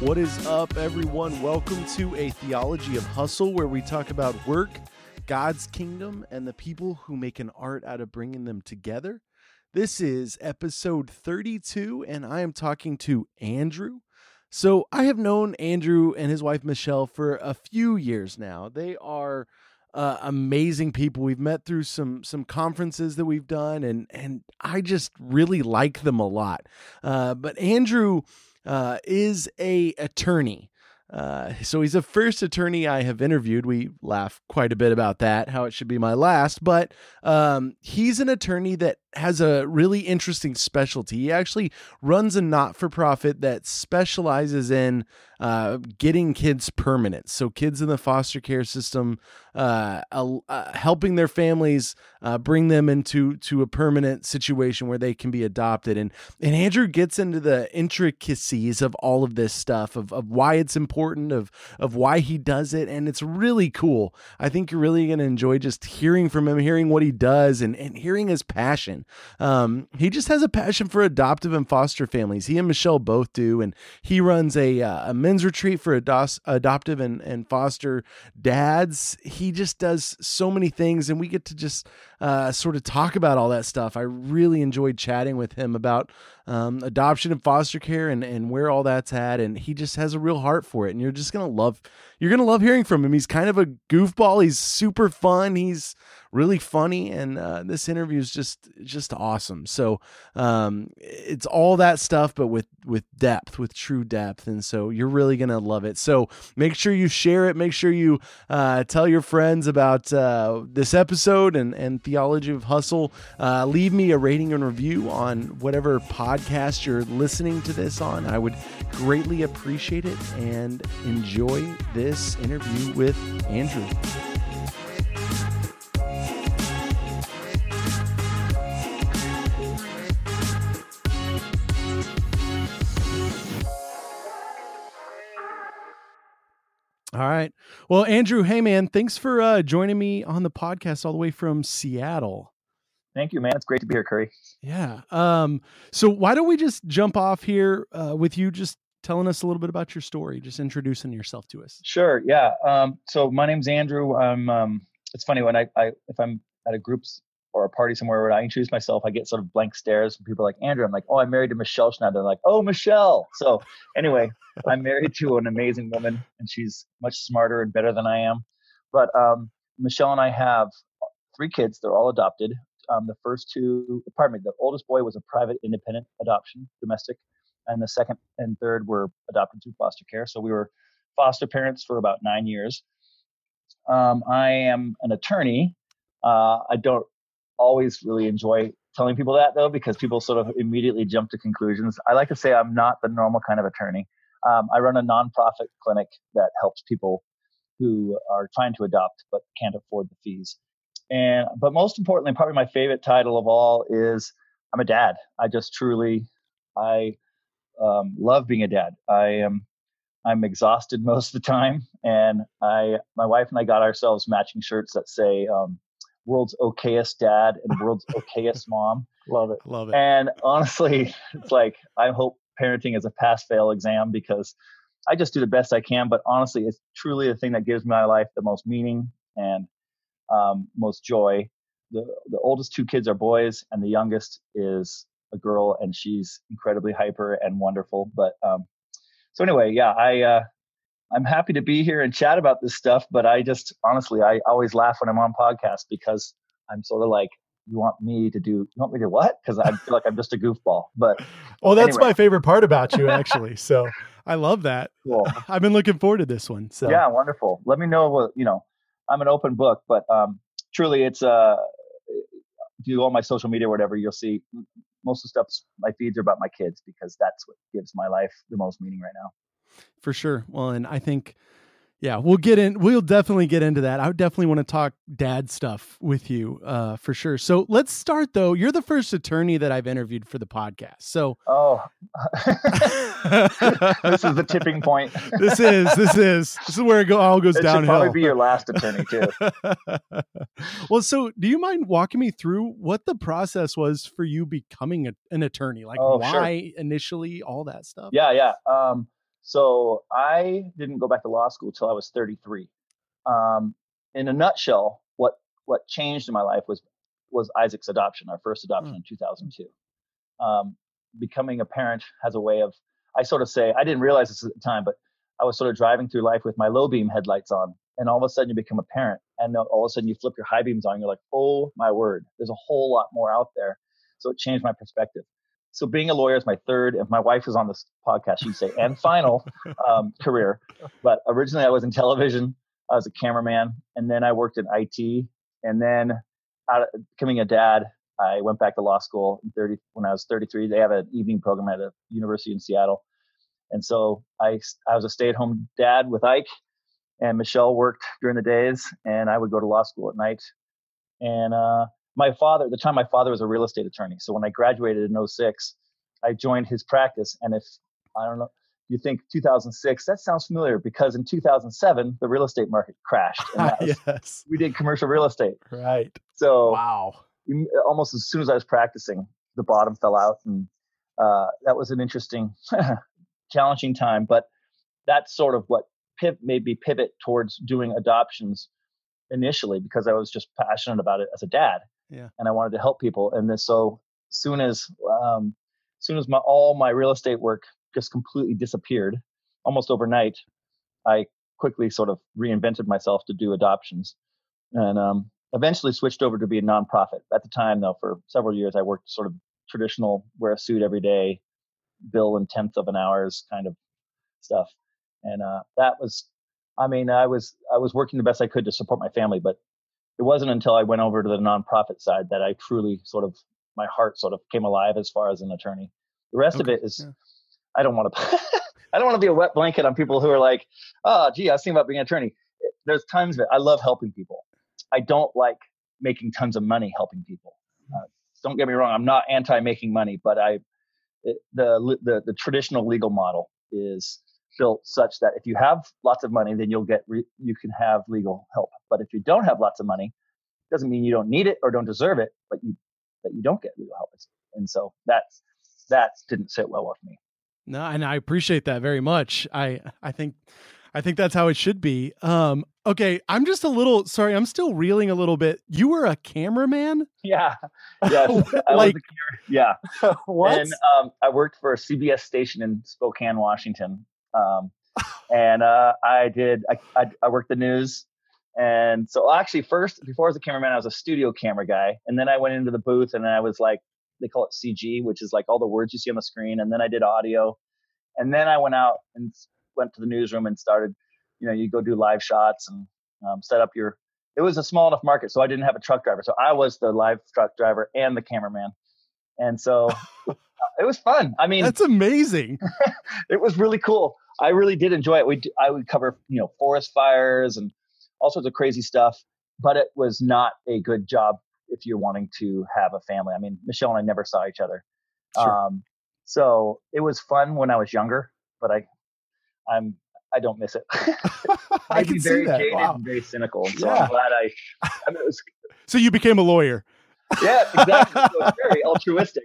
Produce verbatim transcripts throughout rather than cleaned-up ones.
What is up, everyone? Welcome to A Theology of Hustle, where we talk about work, God's kingdom, and the people who make an art out of bringing them together. This is episode thirty-two, and I am talking to Andrew. So I have known Andrew and his wife, Michelle, for a few years now. They are uh, amazing people. We've met through some some conferences that we've done, and, and I just really like them a lot. Uh, but Andrew Uh, is a attorney. Uh, so he's the first attorney I have interviewed. We laugh quite a bit about that, how it should be my last, but um, he's an attorney that has a really interesting specialty. He actually runs a not-for-profit that specializes in uh, getting kids permanent. So kids in the foster care system, uh, uh, helping their families uh, bring them into to a permanent situation where they can be adopted. And and Andrew gets into the intricacies of all of this stuff, of, of why it's important, of, of why he does it. And it's really cool. I think you're really going to enjoy just hearing from him, hearing what he does, and, and hearing his passion. Um, he just has a passion for adoptive and foster families. He and Michelle both do, and he runs a, uh, a men's retreat for ados- adoptive and, and foster dads. He just does so many things, and we get to just uh, sort of talk about all that stuff. I really enjoyed chatting with him about um, adoption and foster care and, and where all that's at, and he just has a real heart for it, and you're just gonna love you're gonna love hearing from him. He's kind of a goofball. He's super fun. He's really funny, and uh, this interview is just just awesome. So um, it's all that stuff, but with with depth, with true depth, and so you're really gonna love it. So make sure you share it. Make sure you uh, tell your friends about uh, this episode and and Theology of Hustle. Uh, leave me a rating and review on whatever podcast you're listening to this on. I would greatly appreciate it, and enjoy this interview with Andrew. All right. Well, Andrew, hey, man, thanks for uh, joining me on the podcast all the way from Seattle. Thank you, man. It's great to be here, Curry. Yeah. Um, so why don't we just jump off here uh, with you just telling us a little bit about your story, just introducing yourself to us. Sure. Yeah. Um, so my name's Andrew. I'm, um, it's funny when I, I, if I'm at a group or a party somewhere where I introduce myself, I get sort of blank stares from people like, Andrew. I'm like, oh, I'm married to Michelle Schneider. They're like, oh, Michelle. So anyway, I'm married to an amazing woman, and she's much smarter and better than I am. But um, Michelle and I have three kids. They're all adopted. Um, the first two, pardon me, the oldest boy was a private independent adoption, domestic, and the second and third were adopted through foster care. So we were foster parents for about nine years. Um, I am an attorney. Uh, I don't always really enjoy telling people that, though, because people sort of immediately jump to conclusions. I like to say I'm not the normal kind of attorney. Um, I run a nonprofit clinic that helps people who are trying to adopt but can't afford the fees. And but most importantly, probably my favorite title of all is I'm a dad. I just truly, I um, love being a dad. I am, I'm exhausted most of the time, and I, my wife and I got ourselves matching shirts that say um, "World's okayest dad" and "World's okayest mom." Love it, love it. And honestly, it's like I hope parenting is a pass-fail exam because I just do the best I can. But honestly, it's truly the thing that gives my life the most meaning and Um, most joy. The the oldest two kids are boys, and the youngest is a girl, and she's incredibly hyper and wonderful. But um, so anyway, yeah, I uh, I'm happy to be here and chat about this stuff. But I just honestly, I always laugh when I'm on podcasts because I'm sort of like, you want me to do, you want me to what? Because I feel like I'm just a goofball. But well, that's anyway. my favorite part about you, actually. So I love that. Cool. I've been looking forward to this one. So yeah, wonderful. Let me know what you know. I'm an open book, but um, truly, it's uh, if you go on my social media or whatever, you'll see most of the stuff. My feeds are about my kids because that's what gives my life the most meaning right now. For sure. Well, and I think, yeah, we'll get in. We'll definitely get into that. I would definitely want to talk dad stuff with you, uh, for sure. So let's start though. You're the first attorney that I've interviewed for the podcast. So, oh, this is the tipping point. this is this is this is where it go, all goes it downhill. Should probably be your last attorney too. Well, so do you mind walking me through what the process was for you becoming a, an attorney? Like, oh, why sure. initially, all that stuff? Yeah, yeah. Um, So I didn't go back to law school till I was thirty-three. Um, in a nutshell, what what changed in my life was was Isaac's adoption, our first adoption Hmm. in two thousand two. Um, becoming a parent has a way of, I sort of say, I didn't realize this at the time, but I was sort of driving through life with my low beam headlights on, and all of a sudden you become a parent, and then all of a sudden you flip your high beams on. You're like, oh my word, there's a whole lot more out there. So it changed my perspective. So being a lawyer is my third, if my wife was on this podcast, she'd say, and final um, career. But originally I was in television. I was a cameraman, and then I worked in I T, and then out of becoming a dad, I went back to law school in thirty when I was thirty-three. They have an evening program at a university in Seattle. And so I, I was a stay-at-home dad with Ike, and Michelle worked during the days, and I would go to law school at night. And uh, my father, at the time, my father was a real estate attorney. So when I graduated in oh six, I joined his practice. And if, I don't know, you think two thousand six, that sounds familiar, because in two thousand seven, the real estate market crashed. And that was, Yes. we did commercial real estate. Right. So Wow. almost as soon as I was practicing, the bottom fell out. And uh, that was an interesting, challenging time. But that's sort of what piv- made me pivot towards doing adoptions initially, because I was just passionate about it as a dad. Yeah. And I wanted to help people. And this, so soon as, um, soon as my, all my real estate work just completely disappeared almost overnight, I quickly sort of reinvented myself to do adoptions, and um, eventually switched over to be a nonprofit. At the time, though, for several years, I worked sort of traditional, wear a suit every day, bill in tenth of an hours kind of stuff. And uh, that was, I mean, I was I was working the best I could to support my family, but it wasn't until I went over to the nonprofit side that I truly sort of, my heart sort of came alive as far as an attorney. The rest Okay. of it is, Yeah. I don't want to, I don't want to be a wet blanket on people who are like, oh, gee, I was thinking about being an attorney. There's tons of it. I love helping people. I don't like making tons of money helping people. Uh, don't get me wrong. I'm not anti making money, but I, it, the, the, the traditional legal model is built such that if you have lots of money, then you'll get, re- you can have legal help. But if you don't have lots of money, it doesn't mean you don't need it or don't deserve it, but you, that you don't get legal help. And so that's, that didn't sit well with me. No, and I appreciate that very much. I, I think, I think that's how it should be. Um, okay. I'm just a little, sorry. I'm still reeling a little bit. You were a cameraman? Yeah. Yes. I Like- was a camera, yeah. What? And um, I worked for a C B S station in Spokane, Washington. Um, and uh, I did, I, I, I worked the news. And so actually first, before I was a cameraman, I was a studio camera guy. And then I went into the booth, and I was like, they call it C G, which is like all the words you see on the screen. And then I did audio. And then I went out and went to the newsroom and started, you know, you go do live shots and um, set up your, it was a small enough market, so I didn't have a truck driver. So I was the live truck driver and the cameraman. And so it was fun. I mean, That's amazing. it was really cool. I really did enjoy it. We, I would cover, you know, forest fires and all sorts of crazy stuff, but it was not a good job if you're wanting to have a family. I mean, Michelle and I never saw each other. Sure. Um, so it was fun when I was younger, but I, I'm, I don't miss it. I I'd can be see very that. jaded Wow. and very cynical. And so Yeah. I'm glad I, I mean, it was, So you became a lawyer. yeah, exactly. It was very altruistic.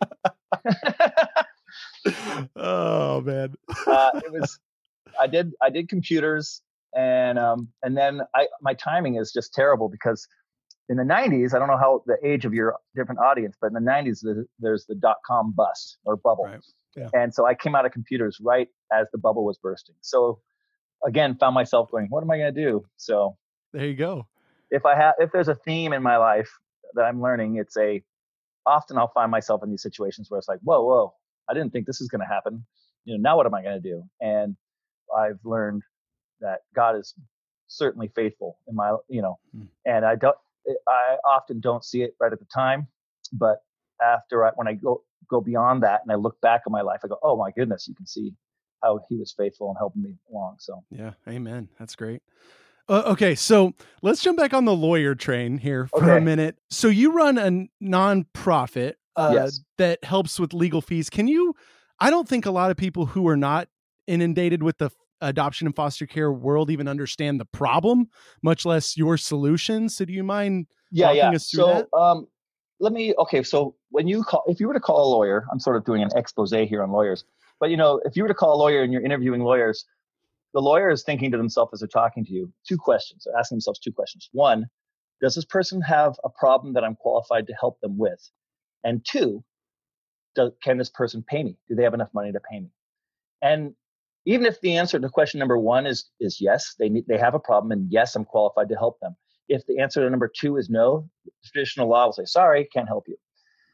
Oh man. uh, it was, I did, I did computers, and, um, and then I, my timing is just terrible, because in the nineties, I don't know how the age of your different audience, but in the nineties, the, there's the dot-com bust or bubble. Right. Yeah. And so I came out of computers right as the bubble was bursting. So again, found myself going, what am I going to do? So There you go. if I have, if there's a theme in my life that I'm learning, it's a, often I'll find myself in these situations where it's like, whoa, whoa, I didn't think this is going to happen. You know, now what am I going to do? And I've learned that God is certainly faithful in my, you know, Hmm. and I don't, I often don't see it right at the time, but after I, when I go, go beyond that and I look back on my life, I go, oh my goodness, you can see how he was faithful and helping me along. So Yeah. Amen. That's great. Uh, okay. So let's jump back on the lawyer train here for a Okay. minute. So you run a nonprofit uh, Yes. that helps with legal fees. Can you, I don't think a lot of people who are not inundated with the adoption and foster care world even understand the problem, much less your solution. So do you mind yeah, walking yeah. us through So, that? um, let me, okay. So when you call, if you were to call a lawyer, I'm sort of doing an expose here on lawyers, but you know, if you were to call a lawyer and you're interviewing lawyers, the lawyer is thinking to themselves as they're talking to you, two questions. They're asking themselves two questions. One, does this person have a problem that I'm qualified to help them with? And two, does, can this person pay me? Do they have enough money to pay me? And even if the answer to question number one is, is yes, they need, they have a problem, and yes, I'm qualified to help them. If the answer to number two is no, traditional law will say, sorry, can't help you.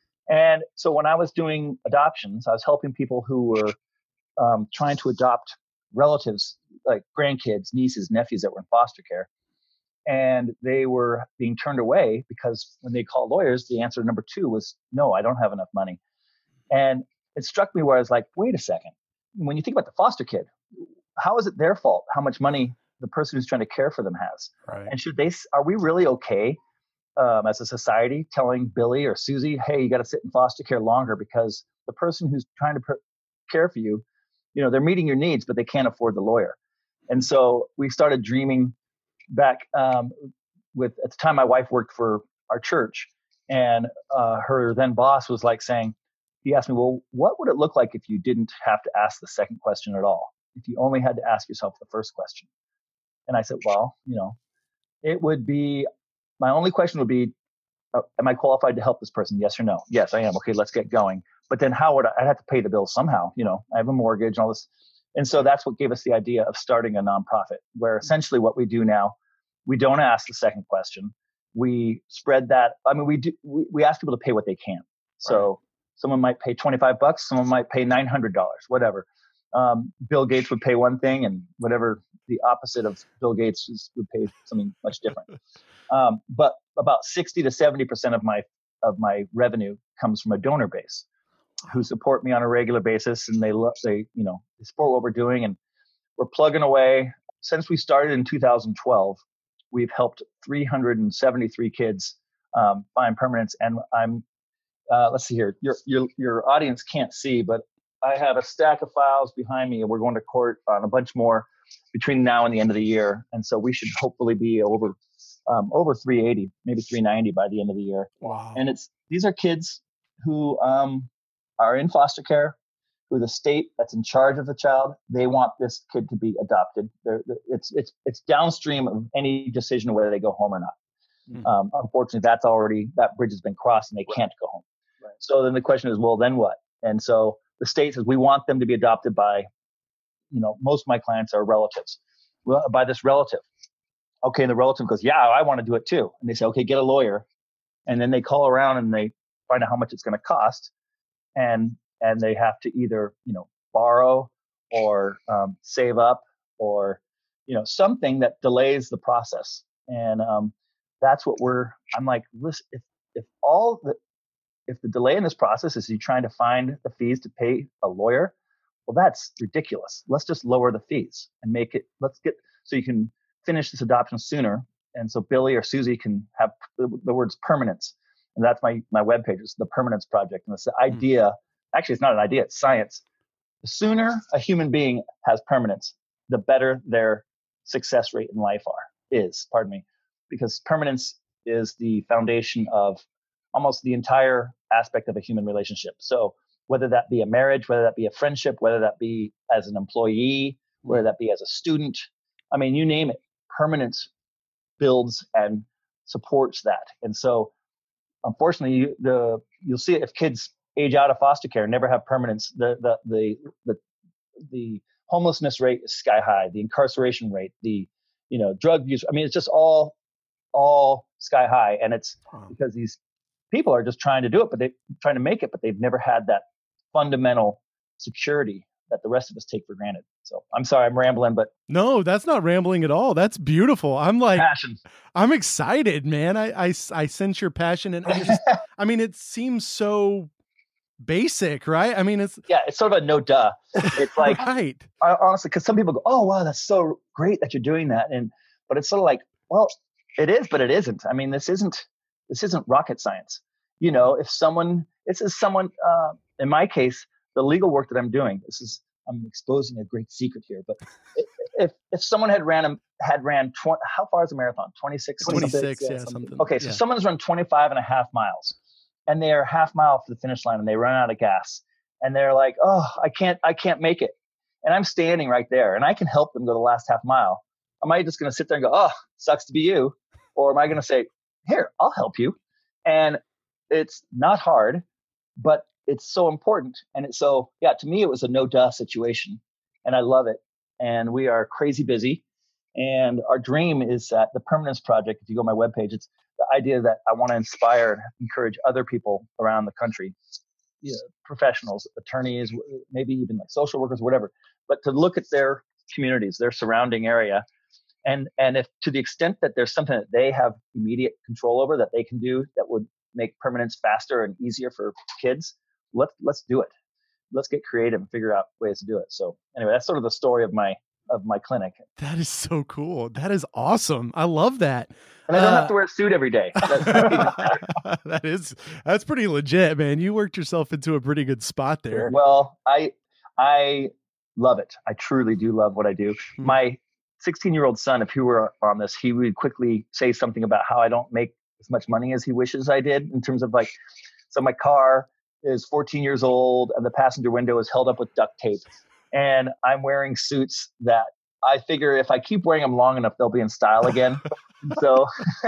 And so when I was doing adoptions, I was helping people who were um, trying to adopt relatives, like grandkids, nieces, nephews that were in foster care. And they were being turned away because when they called lawyers, the answer to number two was, no, I don't have enough money. And it struck me where I was like, wait a second. When you think about the foster kid, how is it their fault how much money the person who's trying to care for them has? Right. And should they, are we really okay um, as a society telling Billy or Susie, hey, you got to sit in foster care longer because the person who's trying to per- care for you, you know, they're meeting your needs, but they can't afford the lawyer. And so we started dreaming back um, with, at the time my wife worked for our church, and uh, her then boss was like saying, he asked me, well, what would it look like if you didn't have to ask the second question at all? If you only had to ask yourself the first question? And I said, well, you know, it would be, my only question would be, uh, am I qualified to help this person? Yes or no? Yes, I am. Okay, let's get going. But then how would I, I'd have to pay the bills somehow, you know, I have a mortgage and all this. And so that's what gave us the idea of starting a nonprofit, where essentially what we do now, we don't ask the second question. We spread that. I mean, we do, we, we ask people to pay what they can. So right. Someone might pay twenty-five bucks. Someone might pay nine hundred dollars, whatever. Um, Bill Gates would pay one thing, and whatever the opposite of Bill Gates is, would pay something much different. Um, but about sixty to seventy percent of my, of my revenue comes from a donor base who support me on a regular basis. And they love, they, you know, they support what we're doing, and we're plugging away. Since we started in two thousand twelve, we've helped three hundred seventy-three kids um, find permanence. And I'm, uh, let's see here, your, your, your audience can't see, but I have a stack of files behind me, and we're going to court on a bunch more between now and the end of the year. And so we should hopefully be over, um, over three eighty, maybe three ninety by the end of the year. Wow. And it's, these are kids who um, are in foster care, who the state that's in charge of the child, they want this kid to be adopted. They're, it's, it's, it's downstream of any decision of whether they go home or not. Mm-hmm. Um, unfortunately, that's already, that bridge has been crossed, and they right. can't go home. Right. So then the question is, well, then what? And so the state says, we want them to be adopted by, you know, most of my clients are relatives, well, by this relative. Okay. And the relative goes, yeah, I want to do it too. And they say, okay, get a lawyer. And then they call around and they find out how much it's going to cost. And, and they have to either, you know, borrow or um, save up, or, you know, something that delays the process. And um, that's what we're, I'm like, listen, if, if all the, if the delay in this process is you trying to find the fees to pay a lawyer, well, that's ridiculous. Let's just lower the fees and make it, let's get, so you can finish this adoption sooner. And so Billy or Susie can have the, the words permanence. And that's my, my webpage. It's the Permanence Project. And it's the idea, mm-hmm. actually, it's not an idea, it's science. The sooner a human being has permanence, the better their success rate in life are, is, pardon me, because permanence is the foundation of almost the entire aspect of a human relationship. So whether that be a marriage, whether that be a friendship, whether that be as an employee, whether that be as a student, I mean, you name it, permanence builds and supports that. And so unfortunately, you, the, you'll see it if kids age out of foster care, never have permanence, the, the, the, the, the homelessness rate is sky high, the incarceration rate, the, you know, drug use. I mean, it's just all, all sky high. And it's because these people are just trying to do it, but they're trying to make it, but they've never had that fundamental security that the rest of us take for granted. So I'm sorry, I'm rambling, but no, that's not rambling at all. That's beautiful. I'm like, passion. I'm excited, man. I, I, I sense your passion, and I, just, I mean, it seems so basic, right? I mean, it's yeah, it's sort of a no duh. It's like, right. I, honestly, because some people go, oh wow, that's so great that you're doing that, and but it's sort of like, well, it is, but it isn't. I mean, this isn't. This isn't rocket science. You know, if someone, this is someone, uh, in my case, the legal work that I'm doing, this is, I'm exposing a great secret here, but if, if someone had ran, a, had ran, twenty, how far is a marathon? twenty-six? twenty-six, yeah, yeah, something. Okay. So yeah. someone's run twenty-five and a half miles, and they are half mile to the finish line and they run out of gas and they're like, oh, I can't, I can't make it. And I'm standing right there and I can help them go the last half mile. Am I just going to sit there and go, oh, sucks to be you? Or am I going to say, here, I'll help you? And it's not hard, but it's so important. And it's so, yeah, to me, it was a no duh situation and I love it. And we are crazy busy. And our dream is that the Permanence Project, if you go on my webpage, it's the idea that I want to inspire and encourage other people around the country, you know, professionals, attorneys, maybe even like social workers, whatever, but to look at their communities, their surrounding area. And, and if to the extent that there's something that they have immediate control over that they can do that would make permanence faster and easier for kids, let's, let's do it. Let's get creative and figure out ways to do it. So anyway, that's sort of the story of my, of my clinic. That is so cool. That is awesome. I love that. And I don't uh, have to wear a suit every day. That's that is, that's pretty legit, man. You worked yourself into a pretty good spot there. Well, I, I love it. I truly do love what I do. Hmm. My sixteen year old son, if he were on this, he would quickly say something about how I don't make as much money as he wishes I did in terms of like, so my car is fourteen years old and the passenger window is held up with duct tape. And I'm wearing suits that I figure if I keep wearing them long enough, they'll be in style again. So,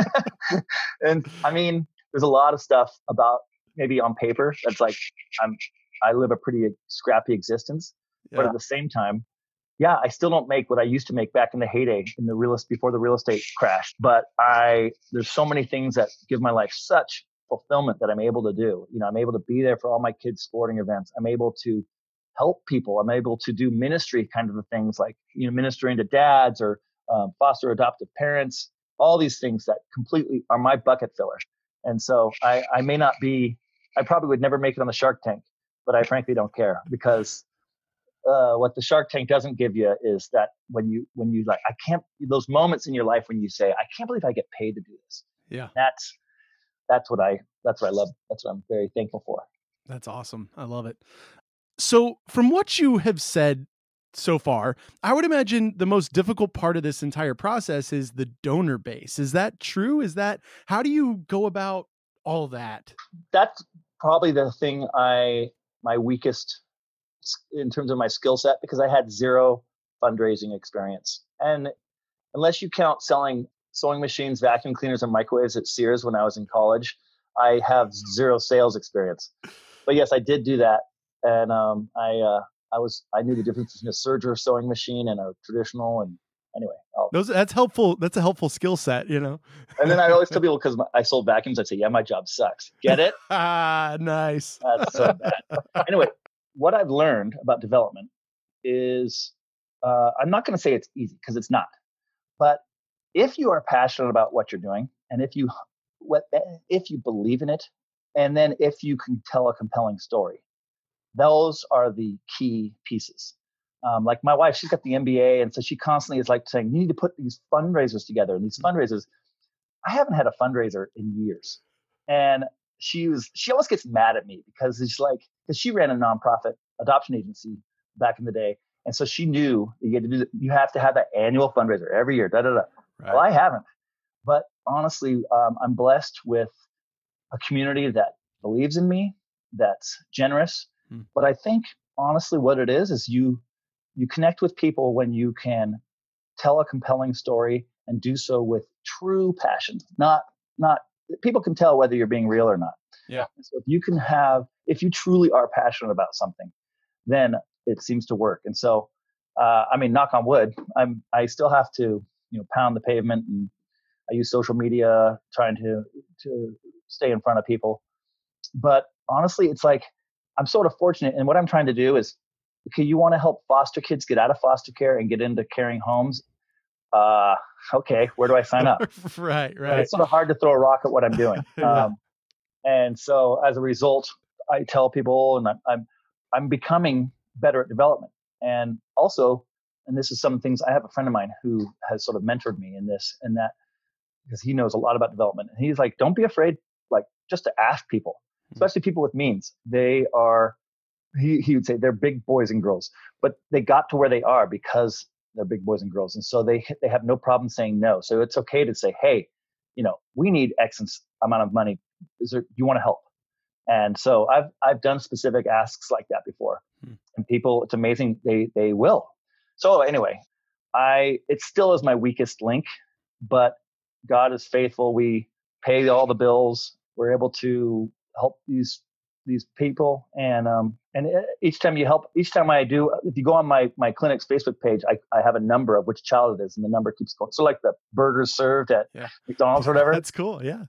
and I mean, there's a lot of stuff about maybe on paper that's like, I'm, I live a pretty scrappy existence, yeah. But at the same time, yeah, I still don't make what I used to make back in the heyday in the real estate before the real estate crashed. But I, there's so many things that give my life such fulfillment that I'm able to do. You know, I'm able to be there for all my kids' sporting events. I'm able to help people. I'm able to do ministry kind of the things like, you know, ministering to dads or um, foster adoptive parents, all these things that completely are my bucket filler. And so I, I may not be, I probably would never make it on the Shark Tank, but I frankly don't care because uh, what the Shark Tank doesn't give you is that when you, when you like, I can't, those moments in your life when you say, I can't believe I get paid to do this. Yeah. That's, that's what I, that's what I love. That's what I'm very thankful for. That's awesome. I love it. So from what you have said so far, I would imagine the most difficult part of this entire process is the donor base. Is that true? Is that, how do you go about all that? That's probably the thing I, my weakest in terms of my skill set, because I had zero fundraising experience. And unless you count selling sewing machines, vacuum cleaners, and microwaves at Sears when I was in college, I have zero sales experience. But yes, I did do that. And um, I, uh, I was, I knew the difference between a serger sewing machine and a traditional. And anyway, I'll, those that's helpful. That's a helpful skill set, you know. And then I always tell people because I sold vacuums, I'd say, "Yeah, my job sucks." Get it? Ah, nice. That's so bad. Anyway, what I've learned about development is, uh, I'm not going to say it's easy because it's not. But if you are passionate about what you're doing, and if you, what, if you believe in it, and then if you can tell a compelling story. Those are the key pieces. Um, like my wife, she's got the M B A. And so she constantly is like saying, you need to put these fundraisers together. And these fundraisers, I haven't had a fundraiser in years. And she was, she always gets mad at me because it's like, because she ran a nonprofit adoption agency back in the day. And so she knew that you had to do that. You have to have that annual fundraiser every year. Da, da, da. Right. Well, I haven't. But honestly, um, I'm blessed with a community that believes in me, that's generous. But I think honestly what it is, is you, you connect with people when you can tell a compelling story and do so with true passion, not, not people can tell whether you're being real or not. Yeah. So if you can have, if you truly are passionate about something, then it seems to work. And so, uh, I mean, knock on wood, I'm, I still have to, you know, pound the pavement, and I use social media trying to, to stay in front of people. But honestly, it's like, I'm sort of fortunate. And what I'm trying to do is, okay, you want to help foster kids get out of foster care and get into caring homes. Uh, okay, where do I sign up? right, right. But it's sort of hard to throw a rock at what I'm doing. yeah. Um, and so as a result, I tell people, and I'm, I'm, I'm becoming better at development. And also, and this is some things, I have a friend of mine who has sort of mentored me in this, and that, because he knows a lot about development. And he's like, don't be afraid, like just to ask people. Especially people with means. They are, he, he would say they're big boys and girls, but they got to where they are because they're big boys and girls. And so they they have no problem saying no. So it's okay to say, hey, you know, we need X amount of money. Is there, do you want to help? And so I've I've done specific asks like that before, hmm. and people, it's amazing, they they will. So anyway, I it still is my weakest link, but God is faithful. We pay all the bills. We're able to help these these people, and um and each time you help, each time I do, if you go on my my clinic's Facebook page, I I have a number of which child it is, and the number keeps going. So like the burgers served at yeah. McDonald's or whatever. That's cool. Yeah.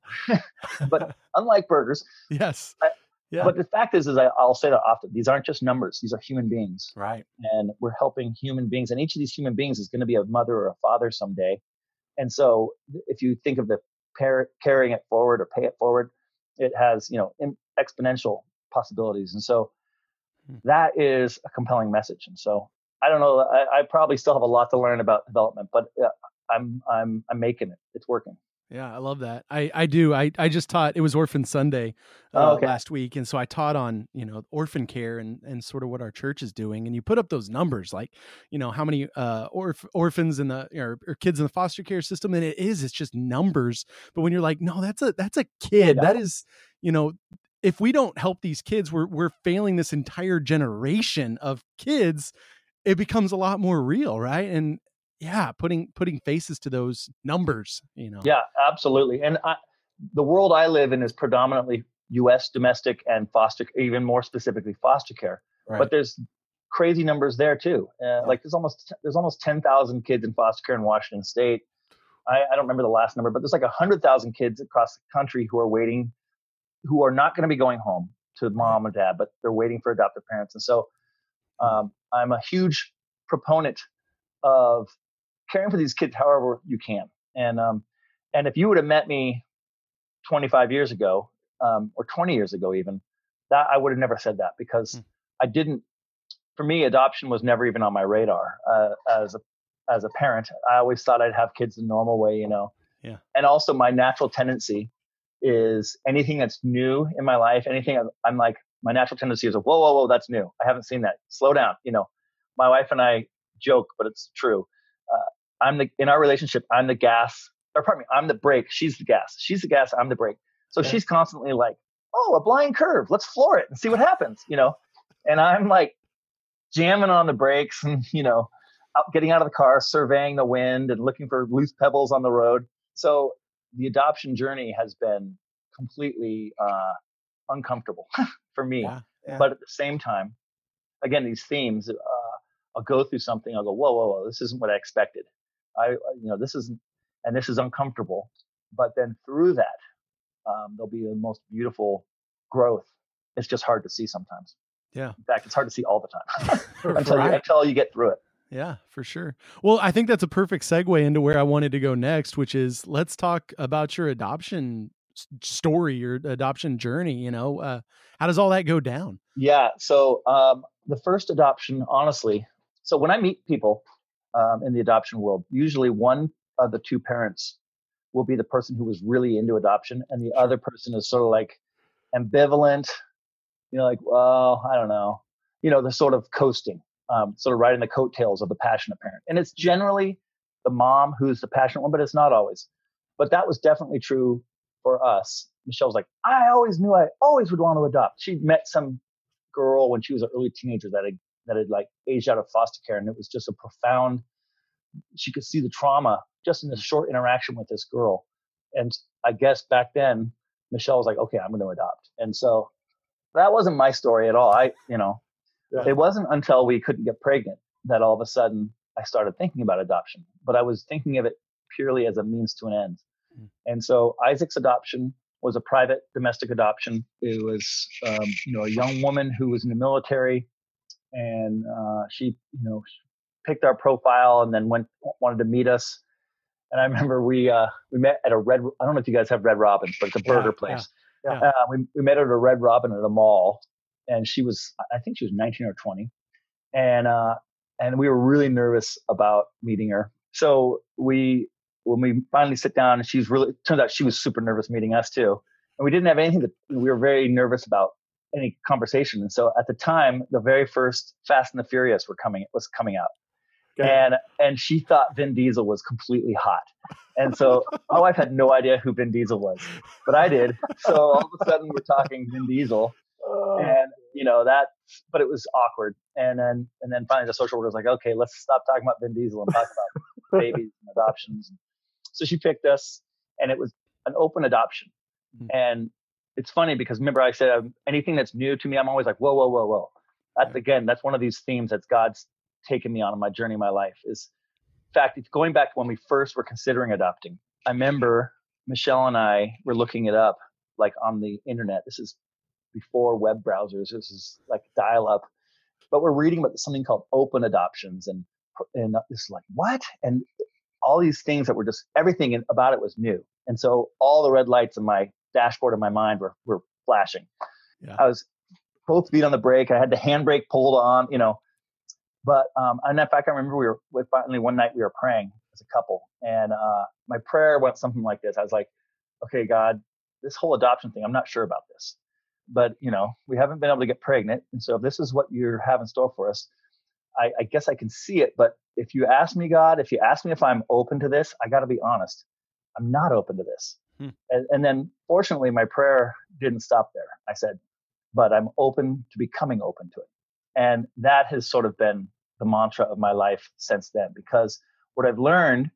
But unlike burgers, yes. I, yeah. But the fact is, is I, I'll say that often. These aren't just numbers; these are human beings, right? And we're helping human beings, and each of these human beings is going to be a mother or a father someday. And so, if you think of the parent carrying it forward or pay it forward, it has, you know, in, exponential possibilities. And so, hmm. that is a compelling message. And so, I don't know. I, I probably still have a lot to learn about development, but uh, I'm I'm I'm making it. It's working. Yeah, I love that. I, I do. I, I just taught, it was Orphan Sunday uh, oh, okay. last week. And so I taught on, you know, orphan care and, and sort of what our church is doing. And you put up those numbers, like, you know, how many uh, orf- orphans in the, or, or kids in the foster care system. And it is, it's just numbers. But when you're like, no, that's a, that's a kid. Yeah. That is, you know, if we don't help these kids, we're, we're failing this entire generation of kids. It becomes a lot more real. Right. And, yeah, putting putting faces to those numbers, you know. Yeah, absolutely. And I, the world I live in is predominantly U S domestic and foster, even more specifically foster care. Right. But there's crazy numbers there too. Uh, yeah. Like there's almost there's almost ten thousand kids in foster care in Washington State. I, I don't remember the last number, but there's like one hundred thousand kids across the country who are waiting, who are not going to be going home to mom or dad, but they're waiting for adoptive parents. And so um, I'm a huge proponent of caring for these kids however you can. And um, and if you would have met me twenty-five years ago, um, or twenty years ago even, that I would have never said that, because mm. I didn't, for me, adoption was never even on my radar. Uh, as a as a parent, I always thought I'd have kids the normal way, you know. Yeah. And also my natural tendency is anything that's new in my life, anything I'm, I'm like, my natural tendency is, whoa, whoa, whoa, that's new. I haven't seen that. Slow down. You know, my wife and I joke, but it's true. Uh, I'm the, in our relationship, I'm the gas, or pardon me, I'm the brake. She's the gas. She's the gas. I'm the brake. So yeah. she's constantly like, oh, a blind curve. Let's floor it and see what happens, you know? And I'm like jamming on the brakes and, you know, out, getting out of the car, surveying the wind and looking for loose pebbles on the road. So the adoption journey has been completely uh, uncomfortable for me. Yeah, yeah. But at the same time, again, these themes, uh, I'll go through something. I'll go, whoa, whoa, whoa, this isn't what I expected. I, you know, this isn't, and this is uncomfortable. But then through that, um, there'll be the most beautiful growth. It's just hard to see sometimes. Yeah. In fact, it's hard to see all the time until, right. you, until you get through it. Yeah, for sure. Well, I think that's a perfect segue into where I wanted to go next, which is let's talk about your adoption story, your adoption journey. You know, uh, how does all that go down? Yeah. So um, the first adoption, honestly, so when I meet people um, in the adoption world, usually one of the two parents will be the person who was really into adoption, and the other person is sort of like ambivalent, you know, like, well, I don't know, you know, they're sort of coasting, um, sort of riding the coattails of the passionate parent. And it's generally the mom who's the passionate one, but it's not always. But that was definitely true for us. Michelle's like, I always knew I always would want to adopt. She met some girl when she was an early teenager that had, that had like aged out of foster care. And it was just a profound, she could see the trauma just in this short interaction with this girl. And I guess back then, Michelle was like, okay, I'm going to adopt. And so that wasn't my story at all. I, you know, yeah. It wasn't until we couldn't get pregnant that all of a sudden I started thinking about adoption, but I was thinking of it purely as a means to an end. Mm. And so Isaac's adoption was a private domestic adoption. It was, um, you know, a young woman who was in the military, and uh, she, you know, picked our profile and then went, wanted to meet us. And I remember we, uh, we met at a Red, I don't know if you guys have Red Robin, but it's a burger yeah, place. Yeah, yeah. Uh, we, we met at a Red Robin at a mall, and she was, I think she was nineteen or twenty. And, uh, and we were really nervous about meeting her. So we, when we finally sit down, and she's really, turns out she was super nervous meeting us too. And we didn't have anything that we were very nervous about any conversation. And so at the time, the very first Fast and the Furious were coming, was coming out. Okay. And and she thought Vin Diesel was completely hot. And so my wife had no idea who Vin Diesel was, but I did. So all of a sudden we're talking Vin Diesel, and you know that, but it was awkward. And then and then finally the social worker was like, okay, let's stop talking about Vin Diesel and talk about babies and adoptions. So she picked us, and it was an open adoption. Mm-hmm. And it's funny because remember I said um, anything that's new to me, I'm always like, whoa, whoa, whoa, whoa. That's again, that's one of these themes that God's taken me on in my journey in my life. Is in fact, it's going back to when we first were considering adopting. I remember Michelle and I were looking it up like on the internet. This is before web browsers. This is like dial up, but we're reading about something called open adoptions, and and it's like what? And all these things that were just everything in, about it was new. And so all the red lights in my dashboard of my mind were were flashing. Yeah. I was both feet on the brake. I had the handbrake pulled on, you know. But um, and in fact, I remember we were finally one night we were praying as a couple, and uh, my prayer went something like this. I was like, "Okay, God, this whole adoption thing, I'm not sure about this, but you know, we haven't been able to get pregnant, and so if this is what you have in store for us, I, I guess I can see it. But if you ask me, God, if you ask me if I'm open to this, I got to be honest, I'm not open to this." Hmm. And, and then, fortunately, my prayer didn't stop there. I said, "But I'm open to becoming open to it." And that has sort of been the mantra of my life since then, because what I've learned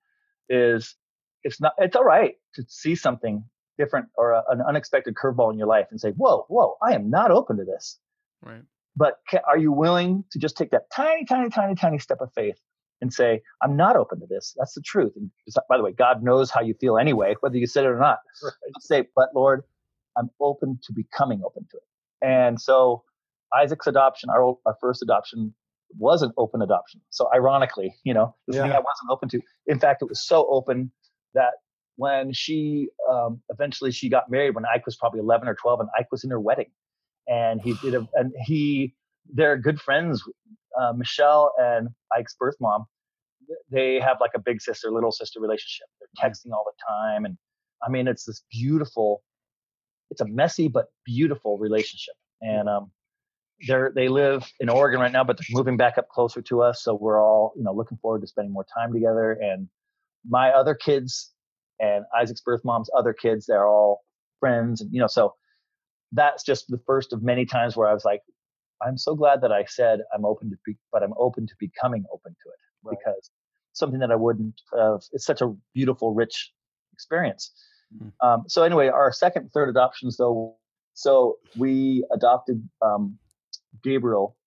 is it's not, it's all right to see something different or a, an unexpected curveball in your life and say, whoa, whoa, I am not open to this. Right. But can, are you willing to just take that tiny, tiny, tiny, tiny step of faith and say, I'm not open to this. That's the truth. And by the way, God knows how you feel anyway, whether you said it or not. Right. Say, but Lord, I'm open to becoming open to it. And so Isaac's adoption, our our first adoption, was an open adoption. So ironically, you know, this yeah. thing I wasn't open to. In fact, it was so open that when she um, eventually she got married, when Ike was probably eleven or twelve, and Ike was in her wedding, and he did a, and he they're good friends. Uh, Michelle and Ike's birth mom, they have like a big sister, little sister relationship. They're texting all the time, and I mean, it's this beautiful. It's a messy but beautiful relationship, and um. They're, they live in Oregon right now, but they're moving back up closer to us. So we're all, you know, looking forward to spending more time together. And my other kids and Isaac's birth mom's other kids, they're all friends. And, you know, so that's just the first of many times where I was like, I'm so glad that I said I'm open to be, but I'm open to becoming open to it. Right. Because something that I wouldn't have, it's such a beautiful, rich experience. Mm-hmm. Um, so anyway, our second, third adoptions though, so we adopted, um, Gabriel.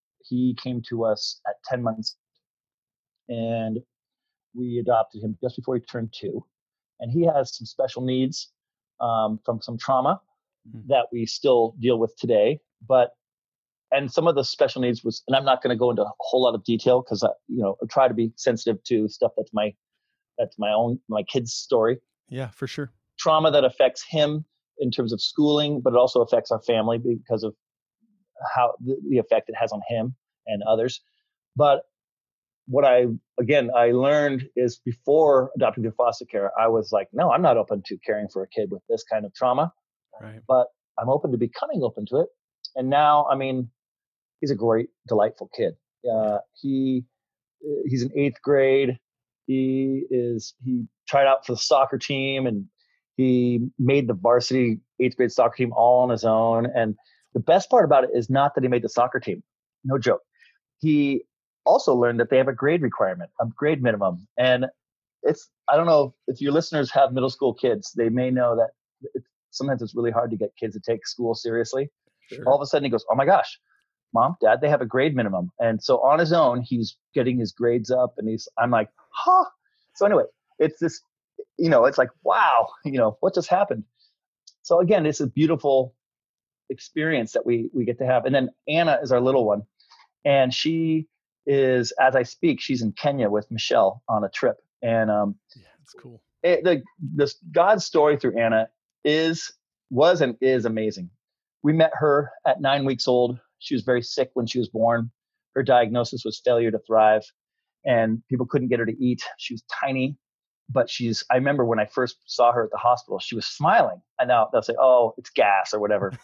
He came to us at ten months, and we adopted him just before he turned two. And he has some special needs um, from some trauma mm-hmm. that we still deal with today. But and some of the special needs was, and I'm not going to go into a whole lot of detail because I, you know, I try to be sensitive to stuff that's my that's my own my kid's story. Yeah, for sure. Trauma that affects him in terms of schooling, but it also affects our family because of how the, the effect it has on him and others. But what I, again, I learned is before adopting through foster care, I was like, no, I'm not open to caring for a kid with this kind of trauma, right. But I'm open to becoming open to it. And now, I mean, he's a great, delightful kid. Uh, he, he's in eighth grade. He is, he tried out for the soccer team, and he made the varsity eighth grade soccer team all on his own. And the best part about it is not that he made the soccer team. No joke. He also learned that they have a grade requirement, a grade minimum. And it's, I don't know if your listeners have middle school kids, they may know that it's, sometimes it's really hard to get kids to take school seriously. Sure. All of a sudden he goes, oh my gosh, Mom, Dad, they have a grade minimum. And so on his own, he's getting his grades up, and he's, I'm like, huh? So anyway, it's this, you know, it's like, wow, you know, what just happened? So again, it's a beautiful experience that we we get to have. And then Anna is our little one, and she is, as I speak, she's in Kenya with Michelle on a trip. And um yeah, it's cool. It, the this God's story through Anna is was and is amazing. We met her at nine weeks old. She was very sick when she was born. Her diagnosis was failure to thrive, and people couldn't get her to eat. She was tiny, but she's, I remember when I first saw her at the hospital, she was smiling. And now they'll say, oh, it's gas or whatever.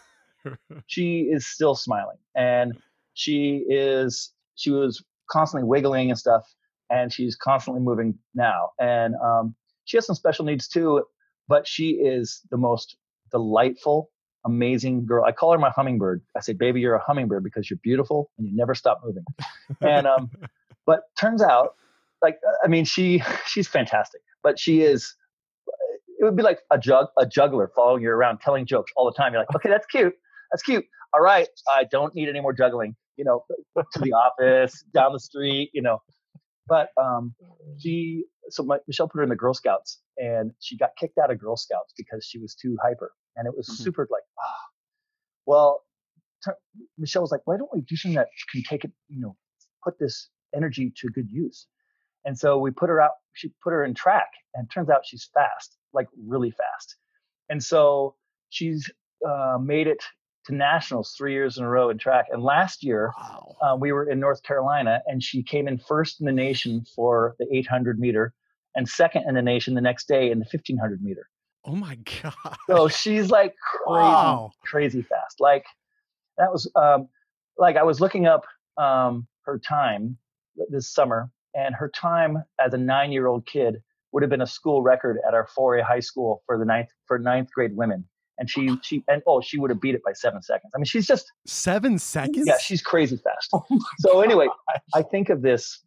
She is still smiling, and she is, she was constantly wiggling and stuff. and she's constantly moving now. And um, she has some special needs too, but she is the most delightful, amazing girl. I call her my hummingbird. I say, baby, you're a hummingbird because you're beautiful and you never stop moving. And um, but turns out, like, I mean, she she's fantastic, but she is. It would be like a jug a juggler following you around, telling jokes all the time. You're like, okay, that's cute, that's cute. All right, I don't need any more juggling. You know, to the office, down the street. You know, but um, she. So my, Michelle put her in the Girl Scouts, and she got kicked out of Girl Scouts because she was too hyper, and it was mm-hmm. super like, ah. Oh. Well, t- Michelle was like, why don't we do something that can take it, you know, put this energy to good use? And so we put her out. She put her in track, and it turns out she's fast, like really fast. And so she's uh, made it to nationals three years in a row in track. And last year, wow. uh, we were in North Carolina, and she came in first in the nation for the eight hundred meter, and second in the nation the next day in the fifteen hundred meter. Oh my God! So she's like crazy, wow. crazy fast. Like that was um, like I was looking up um, her time this summer. And her time as a nine-year-old kid would have been a school record at our four A high school for the ninth for ninth grade women. And she she and oh she would have beat it by seven seconds. I mean, she's just seven seconds. Yeah, she's crazy fast. Oh so gosh. Anyway, I think of this,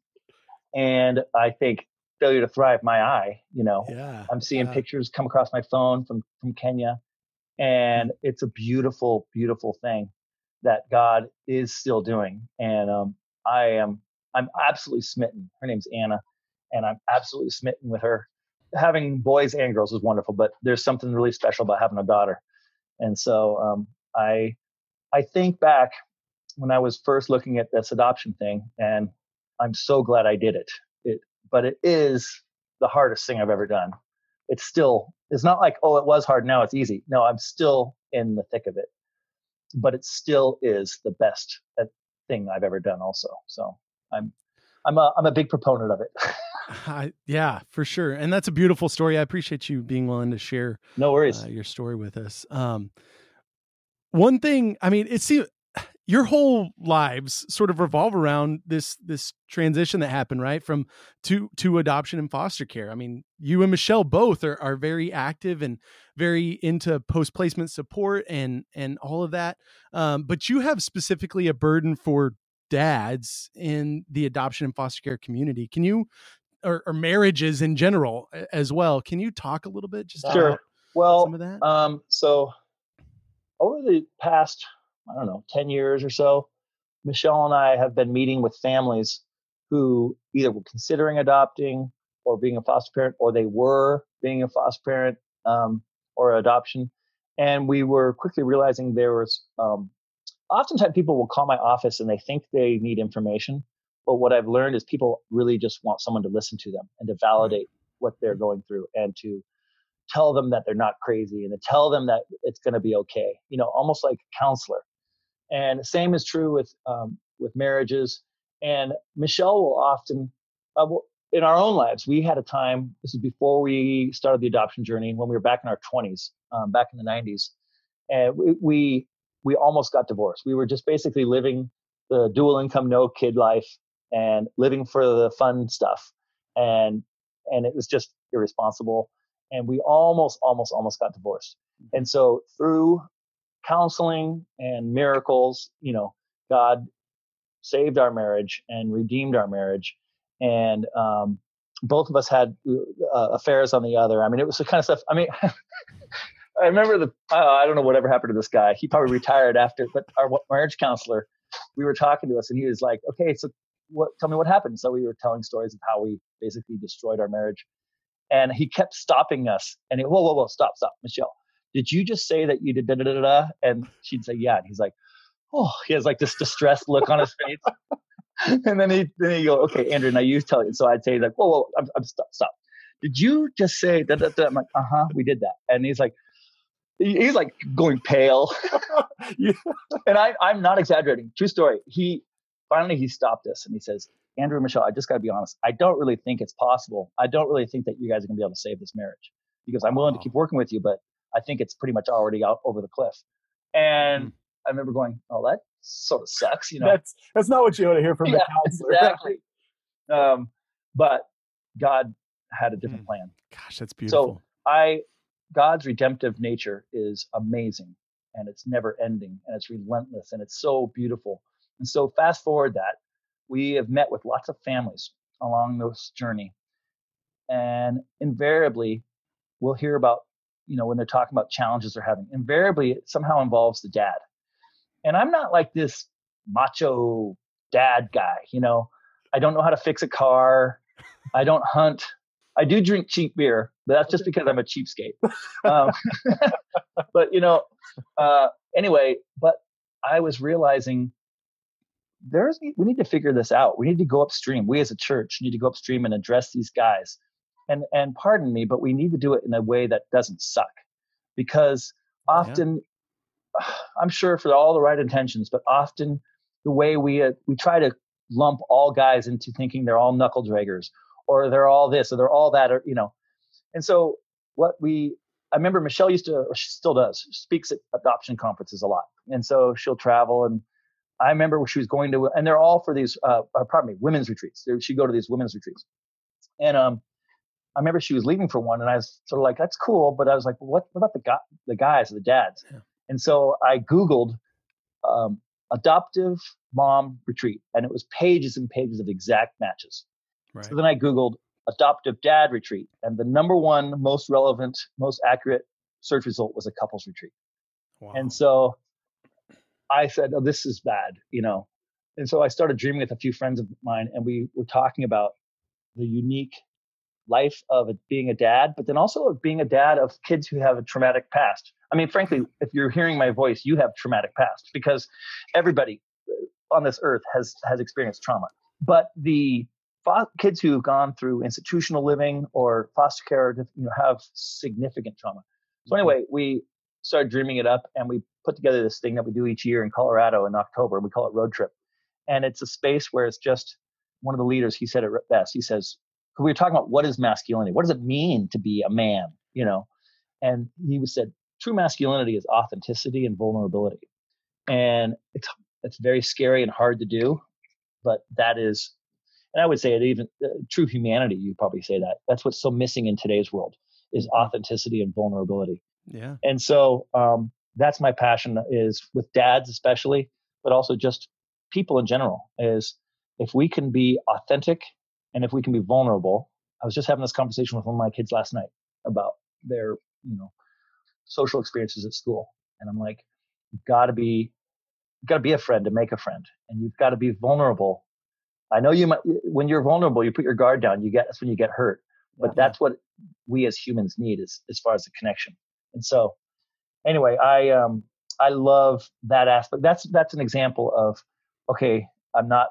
and I think failure to thrive. My eye, you know, yeah, I'm seeing yeah. pictures come across my phone from from Kenya, and it's a beautiful, beautiful thing that God is still doing, and um, I am. I'm absolutely smitten. Her name's Anna, and I'm absolutely smitten with her. Having boys and girls is wonderful, but there's something really special about having a daughter. And so um, I I think back when I was first looking at this adoption thing, and I'm so glad I did it. It, but it is the hardest thing I've ever done. It's still, it's not like, oh, it was hard, now it's easy. No, I'm still in the thick of it. But it still is the best thing I've ever done also. So I'm I'm a I'm a big proponent of it. I, yeah, for sure. And that's a beautiful story. I appreciate you being willing to share no worries. Uh, your story with us. Um, one thing, I mean, it seems your whole lives sort of revolve around this this transition that happened, right? From to to adoption and foster care. I mean, you and Michelle both are are very active and very into post-placement support and and all of that. Um, but you have specifically a burden for dads in the adoption and foster care community. Can you, or, or marriages in general as well, can you talk a little bit just sure. about well, some of that? Um, so over the past, I don't know, ten years or so, Michelle and I have been meeting with families who either were considering adopting or being a foster parent, or they were being a foster parent um, or adoption. And we were quickly realizing there was, um, oftentimes people will call my office and they think they need information. But what I've learned is people really just want someone to listen to them and to validate what they're going through and to tell them that they're not crazy and to tell them that it's going to be okay. You know, almost like a counselor. And the same is true with um, with marriages. And Michelle will often, uh, in our own lives, we had a time, this is before we started the adoption journey, when we were back in our twenties, um, back in the nineties. And we, we we almost got divorced. We were just basically living the dual income, no kid life and living for the fun stuff. And and it was just irresponsible. And we almost, almost, almost got divorced. And so through counseling and miracles, you know, God saved our marriage and redeemed our marriage. And um, both of us had uh, affairs on the other. I mean, it was the kind of stuff. I mean, I remember the, uh, I don't know whatever happened to this guy. He probably retired after, but our marriage counselor, we were talking to us and he was like, okay, so what, tell me what happened. So we were telling stories of how we basically destroyed our marriage. And he kept stopping us. And he, whoa, whoa, whoa, stop, stop, Michelle. Did you just say that you did da da da da? And she'd say, yeah. And he's like, oh, he has like this distressed look on his face. And then he then he go, okay, Andrew, now you tell it. So I'd say like, whoa, whoa, I'm, I'm stop, stop. Did you just say da da da? I'm like, uh huh, we did that. And he's like, he, he's like going pale. Yeah. And I, I'm not exaggerating. True story. He finally he stopped us and he says, Andrew and Michelle, I just got to be honest. I don't really think it's possible. I don't really think that you guys are going to be able to save this marriage because I'm willing oh. to keep working with you, but I think it's pretty much already out over the cliff. And mm. I remember going, oh, that sort of sucks, you know. That's that's not what you want to hear from yeah, the counselor. Exactly. um, but God had a different Mm. plan. Gosh, that's So beautiful. I, God's redemptive nature is amazing, and it's never ending, and it's relentless, and it's so beautiful. And so fast forward that, we have met with lots of families along this journey, and invariably we'll hear about, you know, when they're talking about challenges they're having, invariably it somehow involves the dad. And I'm not like this macho dad guy, you know. I don't know how to fix a car. I don't hunt. I do drink cheap beer, but that's just because I'm a cheapskate. Um, but you know, uh, anyway, but I was realizing there's we need to figure this out. We need to go upstream. We as a church need to go upstream and address these guys. And and pardon me, but we need to do it in a way that doesn't suck, because Yeah. often, I'm sure for all the right intentions, but often the way we uh, we try to lump all guys into thinking they're all knuckle draggers, or they're all this, or they're all that, or you know. And so what we, I remember Michelle used to, or she still does, speaks at adoption conferences a lot, and so she'll travel. And I remember when she was going to, and they're all for these, uh, uh, pardon me, women's retreats. She'd go to these women's retreats, and um, I remember she was leaving for one, and I was sort of like, "That's cool," but I was like, "What, what about the guy, the guys, the dads?" Yeah. And so I Googled um, adoptive mom retreat, and it was pages and pages of exact matches. Right. So then I Googled adoptive dad retreat, and the number one most relevant, most accurate search result was a couples retreat. Wow. And so I said, "Oh, this is bad," you know. And so I started dreaming with a few friends of mine, and we were talking about the unique life of it being a dad, but then also of being a dad of kids who have a traumatic past. I mean, frankly, if you're hearing my voice, you have traumatic past, because everybody on this earth has has experienced trauma. But the fo- kids who've gone through institutional living or foster care, you know, have significant trauma. So anyway, we started dreaming it up, and we put together this thing that we do each year in Colorado in October. We call it Road Trip, and it's a space where it's just one of the leaders. He said it best. He says, we were talking about what is masculinity, what does it mean to be a man, you know, and he said true masculinity is authenticity and vulnerability, and it's it's very scary and hard to do, but that is, and I would say it even uh, true humanity. You probably say that that's what's so missing in today's world is authenticity and vulnerability. Yeah. And so um, that's my passion, is with dads especially, but also just people in general, is if we can be authentic and if we can be vulnerable. I was just having this conversation with one of my kids last night about their, you know, social experiences at school. And I'm like, you've got to be, you've got to be a friend to make a friend, and you've got to be vulnerable. I know you might, when you're vulnerable, you put your guard down, you get, that's when you get hurt, but Yeah. that's what we as humans need, is as far as the connection. And so anyway, I, um, I love that aspect. That's, that's an example of, okay, I'm not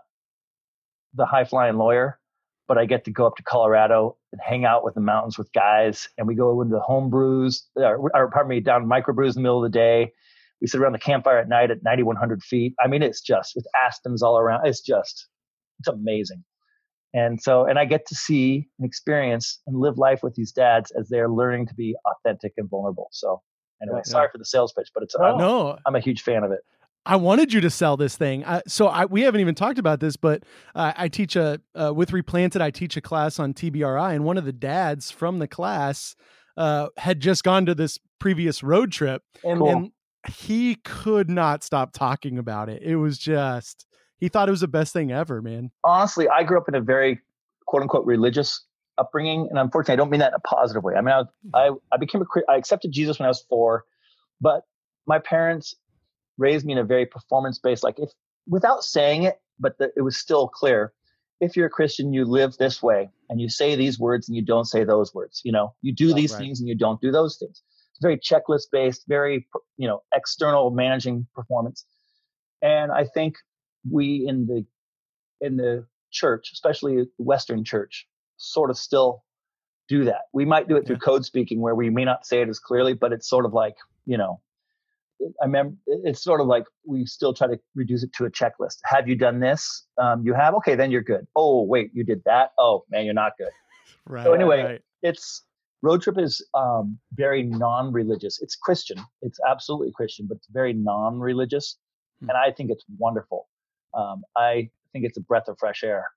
the high flying lawyer, but I get to go up to Colorado and hang out with the mountains with guys. And we go into the home brews, or, or pardon me, down microbrews in the middle of the day. We sit around the campfire at night at ninety-one hundred feet. I mean, it's just with aspens all around. It's just, it's amazing. And so, and I get to see and experience and live life with these dads as they're learning to be authentic and vulnerable. So anyway, Yeah. sorry for the sales pitch, but it's, I'm, No, I'm a huge fan of it. I wanted you to sell this thing. I, so I, we haven't even talked about this, but uh, I teach a, uh, with Replanted, I teach a class on T B R I, and one of the dads from the class uh, had just gone to this previous road trip, and, Cool. and he could not stop talking about it. It was just, he thought it was the best thing ever, man. Honestly, I grew up in a very quote unquote religious upbringing, and unfortunately, I don't mean that in a positive way. I mean, I, I, I became a, I accepted Jesus when I was four, but my parents raised me in a very performance-based, like if without saying it, but the, it was still clear. If you're a Christian, you live this way, and you say these words, and you don't say those words. You know, you do these Right. things, and you don't do those things. It's very checklist-based, very, you know, external managing performance. And I think we in the in the church, especially the Western church, sort of still do that. We might do it through Yeah. code speaking, where we may not say it as clearly, but it's sort of like, you know, I remember it's sort of like we still try to reduce it to a checklist. Have you done this? Um, you have? Okay, then you're good. Oh, wait, you did that? Oh, man, you're not good. Right. So anyway, right. it's Road Trip is um, very non-religious. It's Christian. It's absolutely Christian, but it's very non-religious. Hmm. And I think it's wonderful. Um, I think it's a breath of fresh air.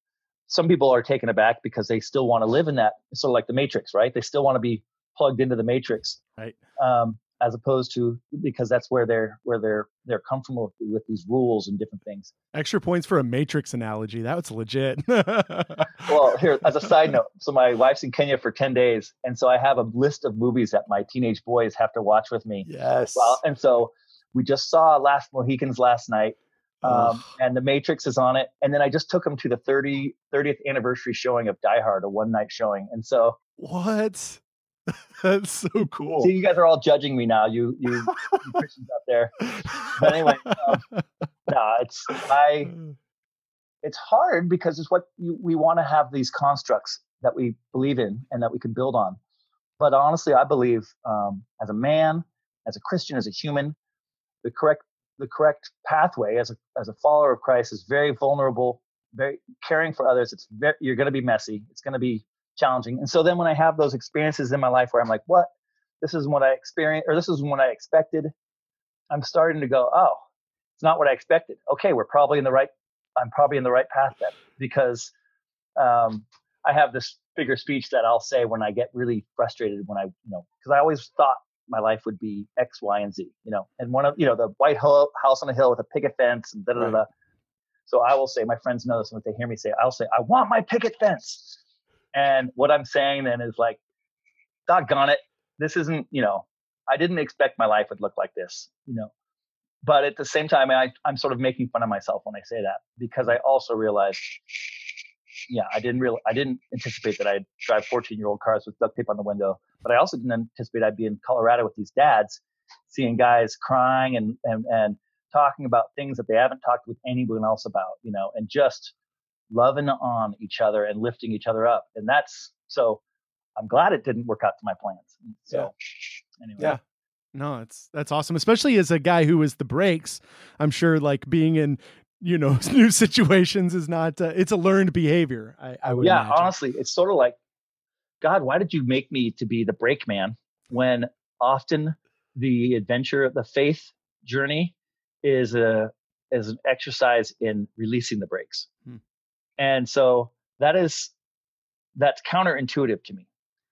some people are taken aback because they still want to live in that, sort of like the Matrix, right? They still want to be plugged into the Matrix, right? Um, as opposed to, because that's where they're where they're they're comfortable with, with these rules and different things. Extra points for a Matrix analogy. That was legit. Well, here as a side note, so my wife's in Kenya for ten days, and so I have a list of movies that my teenage boys have to watch with me. Yes. Well, and so we just saw Last Mohicans last night. Um, and The Matrix is on it. And then I just took them to the thirtieth anniversary showing of Die Hard, a one night showing. And so what? That's so cool. See, you guys are all judging me now, you you, you Christians out there. But anyway, um, no, it's I. It's hard because it's what you, we want to have these constructs that we believe in and that we can build on. But honestly, I believe um, as a man, as a Christian, as a human, the correct the correct pathway as a as a follower of Christ is very vulnerable, very caring for others. It's very, you're going to be messy. It's going to be challenging. And so then when I have those experiences in my life where I'm like, what, this isn't what I experienced, or this isn't what I expected, I'm starting to go, oh, it's not what I expected. Okay, we're probably in the right, I'm probably in the right path then, because um, I have this figure speech that I'll say when I get really frustrated when I, you know, because I always thought my life would be X, Y, and Z, you know, and one of, you know, the white ho- house on a hill with a picket fence and da da da. Right. So I will say, my friends know this, and when they hear me say it, I'll say, I want my picket fence. And what I'm saying then is like, doggone it, this isn't, you know, I didn't expect my life would look like this, you know. But at the same time, I, I'm sort of making fun of myself when I say that, because I also realize, yeah, I didn't real, I didn't anticipate that I'd drive fourteen-year-old cars with duct tape on the window. But I also didn't anticipate I'd be in Colorado with these dads, seeing guys crying and and and talking about things that they haven't talked with anyone else about, you know, and just loving on each other and lifting each other up. And that's, so I'm glad it didn't work out to my plans. So yeah. anyway. Yeah. No, it's, that's awesome. Especially as a guy who is the brakes. I'm sure like being in, you know, new situations is not, uh, it's a learned behavior. I, I would Yeah, imagine. honestly, it's sort of like, God, why did you make me to be the brake man when often the adventure of the faith journey is a, is an exercise in releasing the brakes. Hmm. And so that is, that's counterintuitive to me,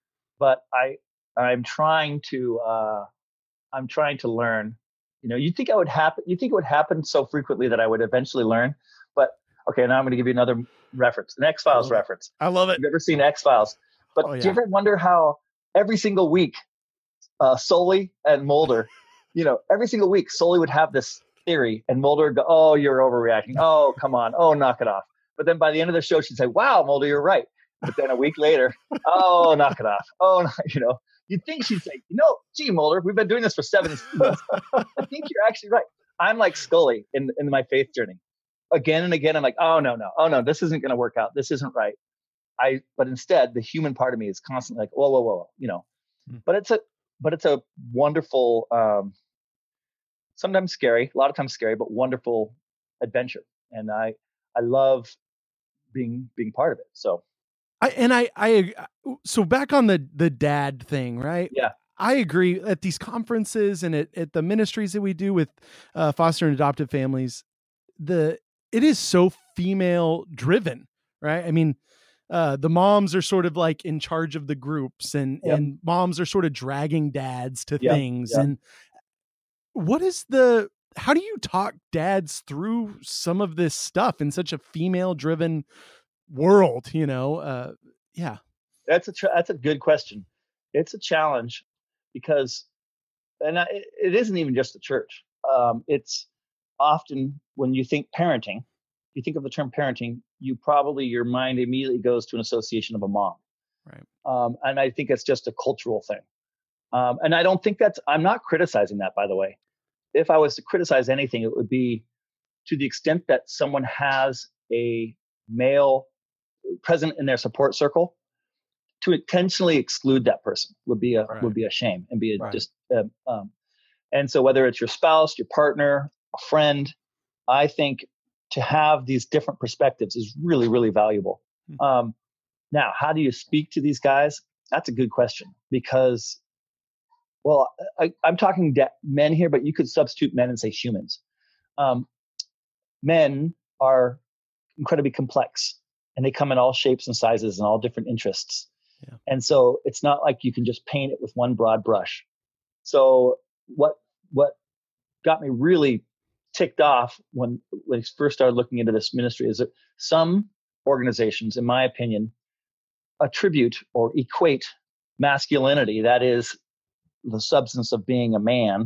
but I, I'm trying to, uh, I'm trying to learn, you know, you think I would happen, you think it would happen so frequently that I would eventually learn, but okay, now I'm going to give you another reference, an X-Files reference. I love it. You've ever seen X-Files? But oh, yeah. Do you ever wonder how every single week, uh, Sully and Mulder, you know, every single week, Sully would have this theory and Mulder would go, oh, you're overreacting. Oh, come on. Oh, knock it off. But then by the end of the show, she'd say, wow, Mulder, you're right. But then a week later, oh, knock it off. Oh, you know, you'd think she'd say, you know, gee, Mulder, we've been doing this for seven months. I think you're actually right. I'm like Scully in, in my faith journey. Again and again, I'm like, oh, no, no. Oh, no, this isn't going to work out. This isn't right. I, but instead, the human part of me is constantly like, whoa, whoa, whoa, you know. Hmm. But it's a, but it's a wonderful, um, sometimes scary, a lot of times scary, but wonderful adventure, and I, I love being being part of it. So, I and I, I, so back on the the dad thing, right? Yeah, I agree. At these conferences and at, at the ministries that we do with uh, foster and adoptive families, the it is so female driven, right? I mean. Uh, the moms are sort of like in charge of the groups and, yep. and moms are sort of dragging dads to yep. things. Yep. And what is the, how do you talk dads through some of this stuff in such a female driven world, you know? Uh, yeah. That's a, that's a good question. It's a challenge because, and I, it isn't even just the church. Um, it's often when you think parenting, you think of the term parenting, you probably, your mind immediately goes to an association of a mom. Right. Um, and I think it's just a cultural thing. Um, and I don't think that's, I'm not criticizing that, by the way. If I was to criticize anything, it would be to the extent that someone has a male present in their support circle, to intentionally exclude that person would be a, right. would be a shame and be a right. just, um, um, and so whether it's your spouse, your partner, a friend, I think to have these different perspectives is really, really valuable. Mm-hmm. Um, now, how do you speak to these guys? That's a good question because, well, I, I'm talking de- men here, but you could substitute men and say humans. Um, men are incredibly complex. and they come in all shapes and sizes and all different interests. Yeah. And so it's not like you can just paint it with one broad brush. So what what got me really ticked off when when I first started looking into this ministry is that some organizations, in my opinion, attribute or equate masculinity, that is the substance of being a man,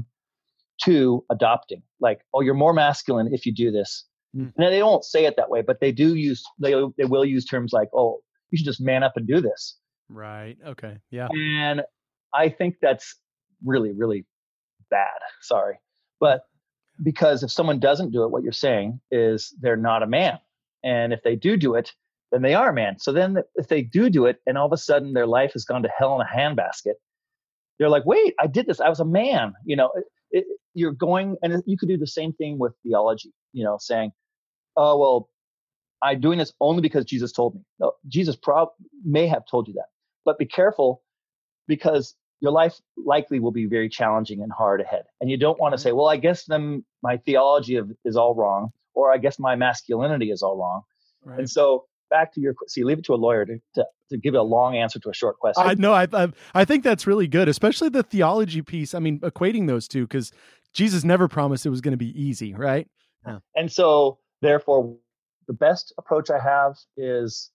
to adopting. Like, oh, you're more masculine if you do this. Mm. And they don't say it that way, but they do use, they, they will use terms like, oh, you should just man up and do this. Right. Okay. Yeah. And I think that's really, really bad. Sorry. But because if someone doesn't do it, what you're saying is they're not a man. And if they do do it, then they are a man. So then if they do do it and all of a sudden their life has gone to hell in a handbasket, they're like, wait, I did this. I was a man. You know, it, it, you're going, and you could do the same thing with theology, you know, saying, oh, well, I'm doing this only because Jesus told me. No, Jesus prob- may have told you that, but be careful, because your life likely will be very challenging and hard ahead. And you don't want to say, well, I guess then my theology of, is all wrong, or I guess my masculinity is all wrong. Right. And so back to your, so you leave it to a lawyer to, to, to give a long answer to a short question. I know. I, I I think that's really good, especially the theology piece. I mean, equating those two, because Jesus never promised it was going to be easy, right? Yeah. And so therefore, the best approach I have is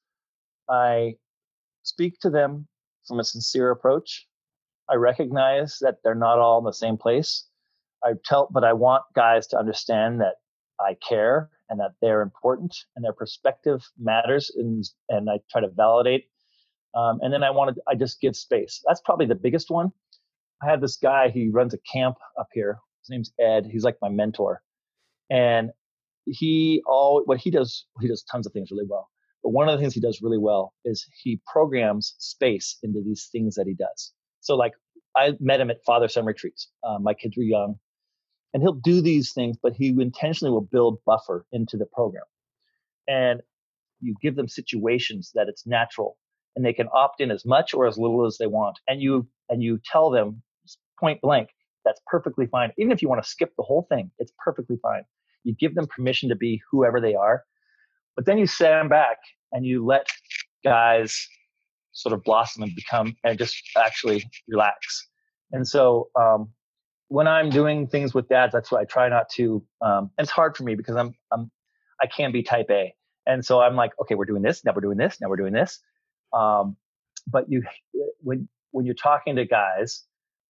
I speak to them from a sincere approach. I recognize that they're not all in the same place. I tell, but I want guys to understand that I care and that they're important and their perspective matters, and and I try to validate. Um, and then I wanted, I just give space. That's probably the biggest one. I had this guy, he runs a camp up here. His name's Ed. He's like my mentor. And he all, what he does, he does tons of things really well. But one of the things he does really well is he programs space into these things that he does. So like I met him at father-son retreats. Uh, my kids were young. And he'll do these things, but he intentionally will build buffer into the program. And you give them situations that it's natural, and they can opt in as much or as little as they want. And you and you tell them point blank, that's perfectly fine. Even if you want to skip the whole thing, it's perfectly fine. You give them permission to be whoever they are. But then you stand back and you let guys sort of blossom and become, and just actually relax. And so um, when I'm doing things with dads, that's why I try not to. Um, and it's hard for me because I'm, I'm, I can be type A, and so I'm like, okay, we're doing this, now we're doing this, now we're doing this. Um, but you, when when you're talking to guys,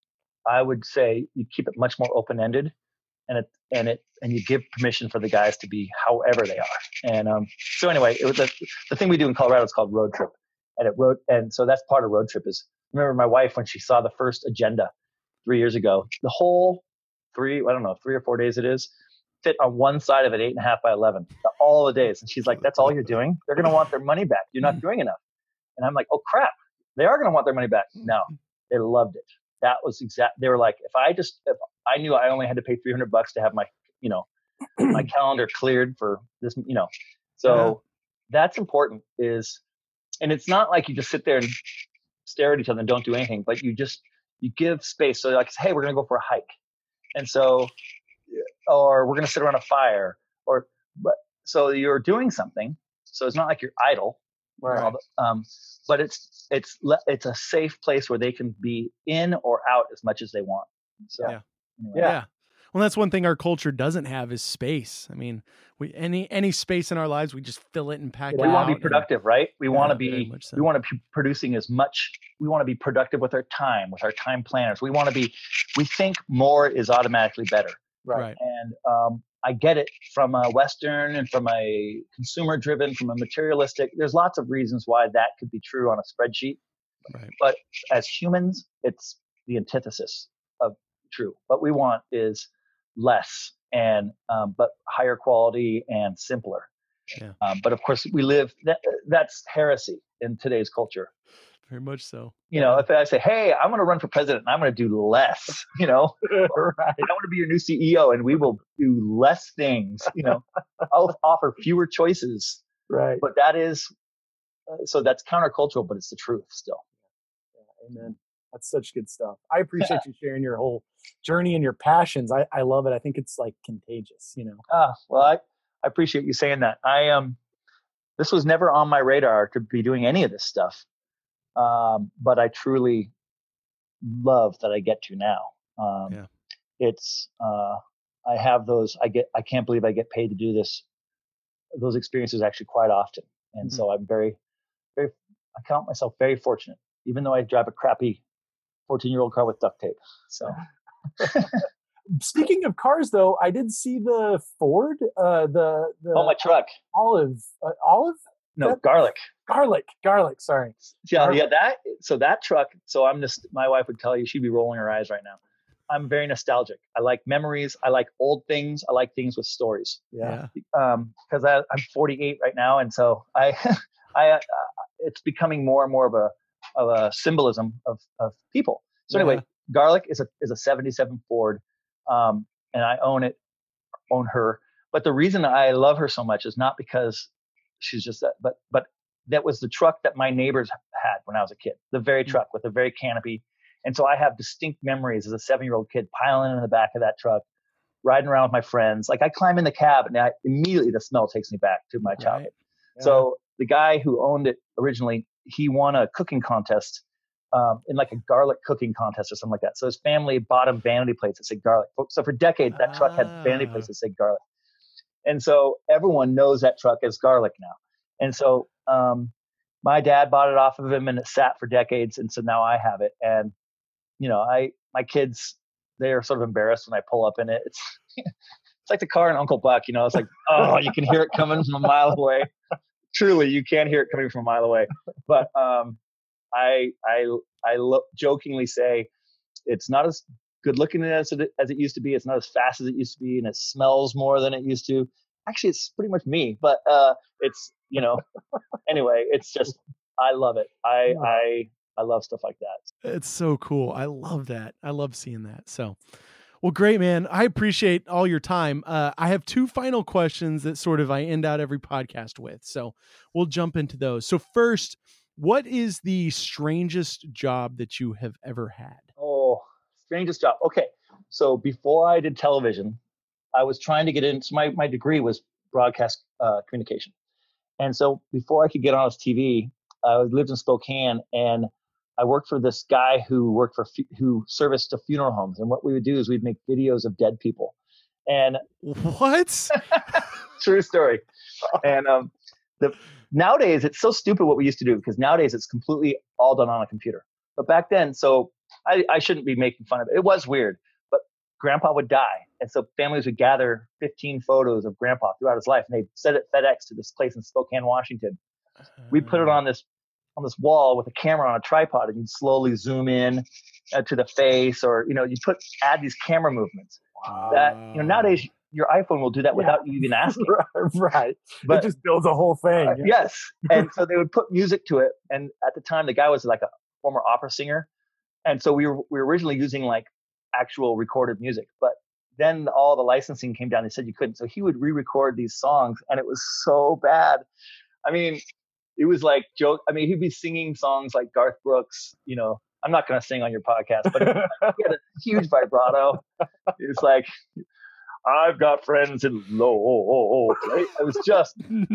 I would say you keep it much more open ended, and it and it and you give permission for the guys to be however they are. And um, so anyway, it was the, the thing we do in Colorado is called road trip, and it road and so that's part of road trip is. Remember my wife when she saw the first agenda three years ago, the whole three, I don't know, three or four days it is, fit on one side of it, eight and a half by eleven, all the days. And she's like, that's all you're doing? They're going to want their money back. You're not doing enough. And I'm like, oh crap, they are going to want their money back. No, they loved it. That was exact. They were like, if I just, if I knew I only had to pay three hundred bucks to have my, you know, my calendar cleared for this, you know, so yeah. That's important is, and it's not like you just sit there and stare at each other and don't do anything, but you just, you give space. So like, hey, we're going to go for a hike. And so, or we're going to sit around a fire or, but so you're doing something. So it's not like you're idle, right. um, but it's, it's, it's a safe place where they can be in or out as much as they want. So, yeah. Anyway. yeah. Well, that's one thing our culture doesn't have is space. I mean, we any any space in our lives, we just fill it and pack we it out. We want to be productive, and, right? We yeah, want to be so. we want to be producing as much. We want to be productive with our time, with our time planners. We want to be. We think more is automatically better, right? right. And um, I get it from a Western and from a consumer-driven, from a materialistic. There's lots of reasons why that could be true on a spreadsheet, right. But as humans, it's the antithesis of true. What we want is less and um, but higher quality and simpler. Yeah. Um, but of course, we live that that's heresy in today's culture. Very much so. You know, if I say, "Hey, I'm going to run for president, and I'm going to do less," you know, right. I want to be your new C E O, and we will do less things. You know, I'll offer fewer choices. Right. But that is uh, so that's countercultural, but it's the truth still. Yeah, amen. That's such good stuff. I appreciate you sharing your whole journey and your passions. I, I love it. I think it's like contagious, you know? Ah, well, I, I appreciate you saying that. I, um, this was never on my radar to be doing any of this stuff. Um, but I truly love that I get to now. Um, Yeah. It's, uh, I have those, I get, I can't believe I get paid to do this, those experiences actually quite often. And Mhm. so I'm very, very, I count myself very fortunate, even though I drive a crappy fourteen year old car with duct tape. So Speaking of cars, though, I did see the Ford, uh, the the oh, my truck. olive, uh, olive, No, That- garlic. garlic, garlic. Sorry. Yeah, Garlic. yeah, that, so that truck, so I'm just, my wife would tell you, she'd be rolling her eyes right now. I'm very nostalgic. I like memories. I like old things. I like things with stories. Yeah. Um, cause I, I'm forty-eight right now. And so I, I, uh, it's becoming more and more of a, of a symbolism of, of people. So anyway, Yeah. garlic is a, is a seventy-seven Ford. Um, and I own it, own her. But the reason I love her so much is not because she's just that, but, but that was the truck that my neighbors had when I was a kid, the very Mm. truck with the very canopy. And so I have distinct memories as a seven year old kid piling in the back of that truck, riding around with my friends. Like I climb in the cab and I immediately the smell takes me back to my Right. childhood. Yeah. So the guy who owned it originally, he won a cooking contest um, in like a garlic cooking contest or something like that. So his family bought him vanity plates that said garlic. So for decades, that truck had vanity Ah. plates that said garlic. And so everyone knows that truck as garlic now. And so um, my dad bought it off of him and it sat for decades. And so now I have it. And, you know, I, my kids, they are sort of embarrassed when I pull up in it. It's, it's like the car in Uncle Buck, you know, it's like, oh, you can hear it coming from a mile away. Truly, you can hear it coming from a mile away. But um, I, I, I lo- jokingly say it's not as good looking as it, as it used to be. It's not as fast as it used to be, and it smells more than it used to. Actually, it's pretty much me, but uh, it's, you know, anyway, it's just, I love it. I, Yeah. I, I love stuff like that. It's so cool. I love that. I love seeing that. So, well, great, man. I appreciate all your time. Uh, I have two final questions that sort of I end out every podcast with. So we'll jump into those. So first, what is the strangest job that you have ever had? Oh, strangest job. Okay. So before I did television, I was trying to get into my, my degree was broadcast uh, communication. And so before I could get on as T V, I lived in Spokane and I worked for this guy who worked for, fu- who serviced to funeral homes. And what we would do is we'd make videos of dead people. And What? true story. And um, the nowadays it's so stupid what we used to do because nowadays it's completely all done on a computer. But back then, so I, I shouldn't be making fun of it. It was weird, but Grandpa would die, and so families would gather fifteen photos of Grandpa throughout his life, and they'd send it FedEx to this place in Spokane, Washington. We put it on this on this wall with a camera on a tripod, and you'd slowly zoom in uh, to the face, or you know, you put add these camera movements. That you know nowadays your iPhone will do that Yeah. without you even asking. Right. But it just builds a whole thing. uh, yes, and so they would put music to it. And at the time, the guy was like a former opera singer, and so we were we were originally using like actual recorded music, but then all the licensing came down. They said you couldn't, so he would re-record these songs, and it was so bad. I mean, it was like joke. I mean, he'd be singing songs like Garth Brooks. You know, I'm not going to sing on your podcast, but it, he had a huge vibrato. It was like, I've got friends in low. Right? It was just,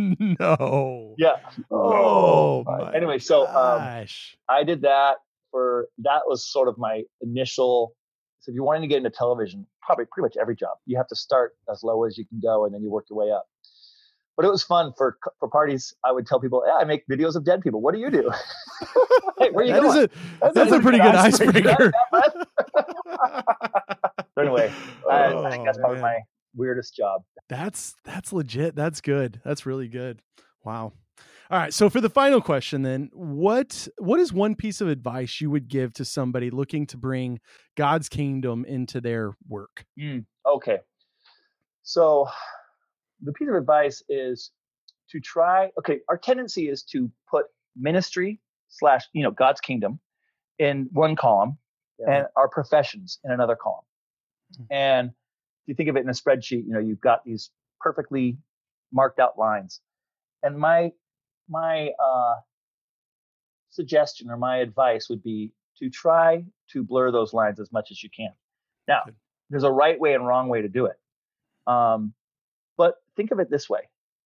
No. yeah. Oh, Uh, my anyway, so um, gosh. I did that for, that was sort of my initial, so if you're wanting to get into television, probably pretty much every job, you have to start as low as you can go and then you work your way up. But it was fun for for parties. I would tell people, yeah, I make videos of dead people. What do you do? Hey, where are you That is going? a, that's, a pretty good icebreaker. So anyway, I, I think that's Oh, probably man. my weirdest job. That's that's legit. That's good. That's really good. Wow. All right. So for the final question then, what what is one piece of advice you would give to somebody looking to bring God's kingdom into their work? Mm, okay. So the piece of advice is to try, okay, our tendency is to put ministry slash, you know, God's kingdom in one column Yeah. and our professions in another column. Mhm. And if you think of it in a spreadsheet, you know, you've got these perfectly marked out lines. And my, my, uh, suggestion or my advice would be to try to blur those lines as much as you can. Now, Good. there's a right way and wrong way to do it. Um, but think of it this way.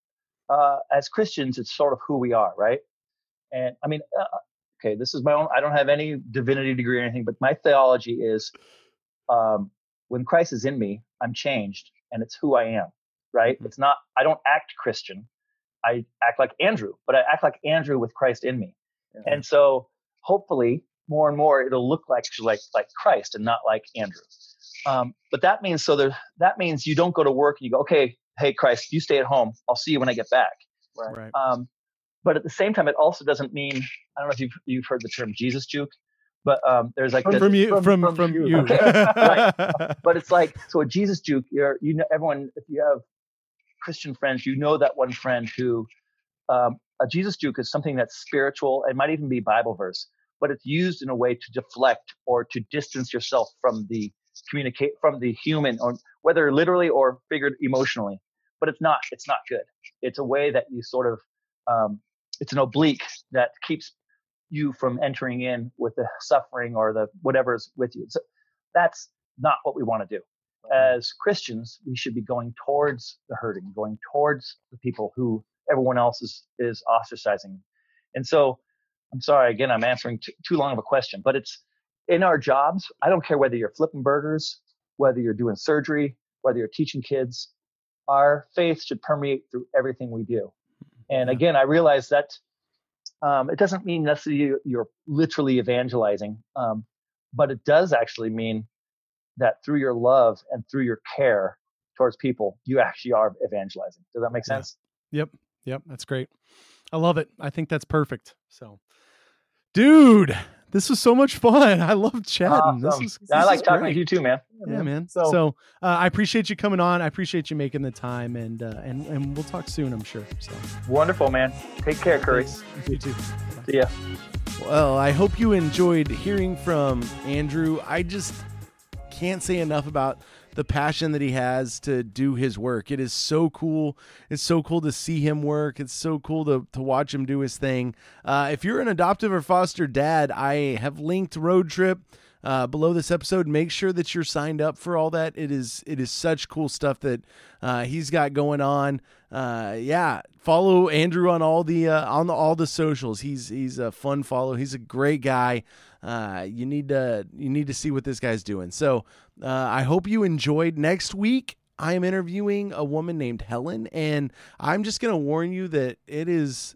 uh, as Christians, it's sort of who we are, right? And I mean, uh, okay, this is my own, I don't have any divinity degree or anything, but my theology is um, when Christ is in me, I'm changed and it's who I am, right? Mm-hmm. It's not, I don't act Christian. I act like Andrew, but I act like Andrew with Christ in me. Mm-hmm. And so hopefully more and more it'll look like, like, like Christ and not like Andrew. Um, but that means, so there, that means you don't go to work and you go, okay, hey, Christ, you stay at home. I'll see you when I get back. Right. right. Um, but at the same time, it also doesn't mean, I don't know if you've, you've heard the term Jesus juke, but um, there's like from, this, from you, from, from, from, from you. Okay, right. But it's like, so a Jesus juke, you're, you know, everyone, if you have Christian friends, you know that one friend who, um, a Jesus juke is something that's spiritual. It might even be Bible verse, but it's used in a way to deflect or to distance yourself from the communicate, from the human, or whether literally or figured emotionally. But it's not, it's not good. It's a way that you sort of, um, it's an oblique that keeps you from entering in with the suffering or the whatever's with you. So that's not what we want to do. As Christians, we should be going towards the hurting, going towards the people who everyone else is, is ostracizing. And so, I'm sorry, again, I'm answering t- too long of a question, but it's in our jobs. I don't care whether you're flipping burgers, whether you're doing surgery, whether you're teaching kids, our faith should permeate through everything we do. And again, I realize that um, it doesn't mean necessarily you're literally evangelizing, um, but it does actually mean that through your love and through your care towards people, you actually are evangelizing. Does that make sense? Yeah. Yep. Yep. That's great. I love it. I think that's perfect. So, dude, this was so much fun. I love chatting. Awesome. This is, this I like is talking great. to you too, man. Yeah, yeah man. So, so uh, I appreciate you coming on. I appreciate you making the time, and uh, and and we'll talk soon, I'm sure. So wonderful, man. Take care, Curry. Thanks. You too. See ya. Well, I hope you enjoyed hearing from Andrew. I just can't say enough about the passion that he has to do his work. It is so cool. It's so cool to see him work. It's so cool to, to watch him do his thing. Uh, if you're an adoptive or foster dad, I have linked Road Trip uh, below this episode. Make sure that you're signed up for all that. It is, it is such cool stuff that uh, he's got going on. Uh, yeah. Follow Andrew on all the, uh, on the, all the socials. He's, he's a fun follow. He's a great guy. Uh, you need to, you need to see what this guy's doing. So, uh, I hope you enjoyed. Next week, I am interviewing a woman named Helen, and I'm just going to warn you that it is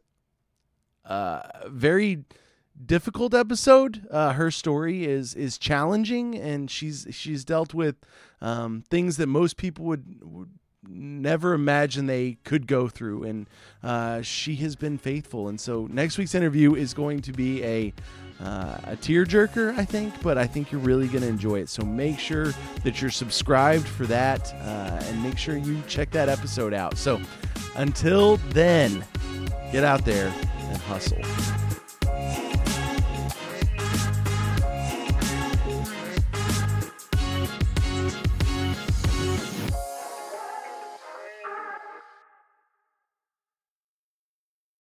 a very difficult episode. Uh, her story is, is challenging, and she's, she's dealt with, um, things that most people would, would never imagine they could go through, and uh, she has been faithful. And so next week's interview is going to be a uh, a tearjerker, I think, but I think you're really going to enjoy it. So make sure that you're subscribed for that, uh, and make sure you check that episode out. So until then, get out there and hustle.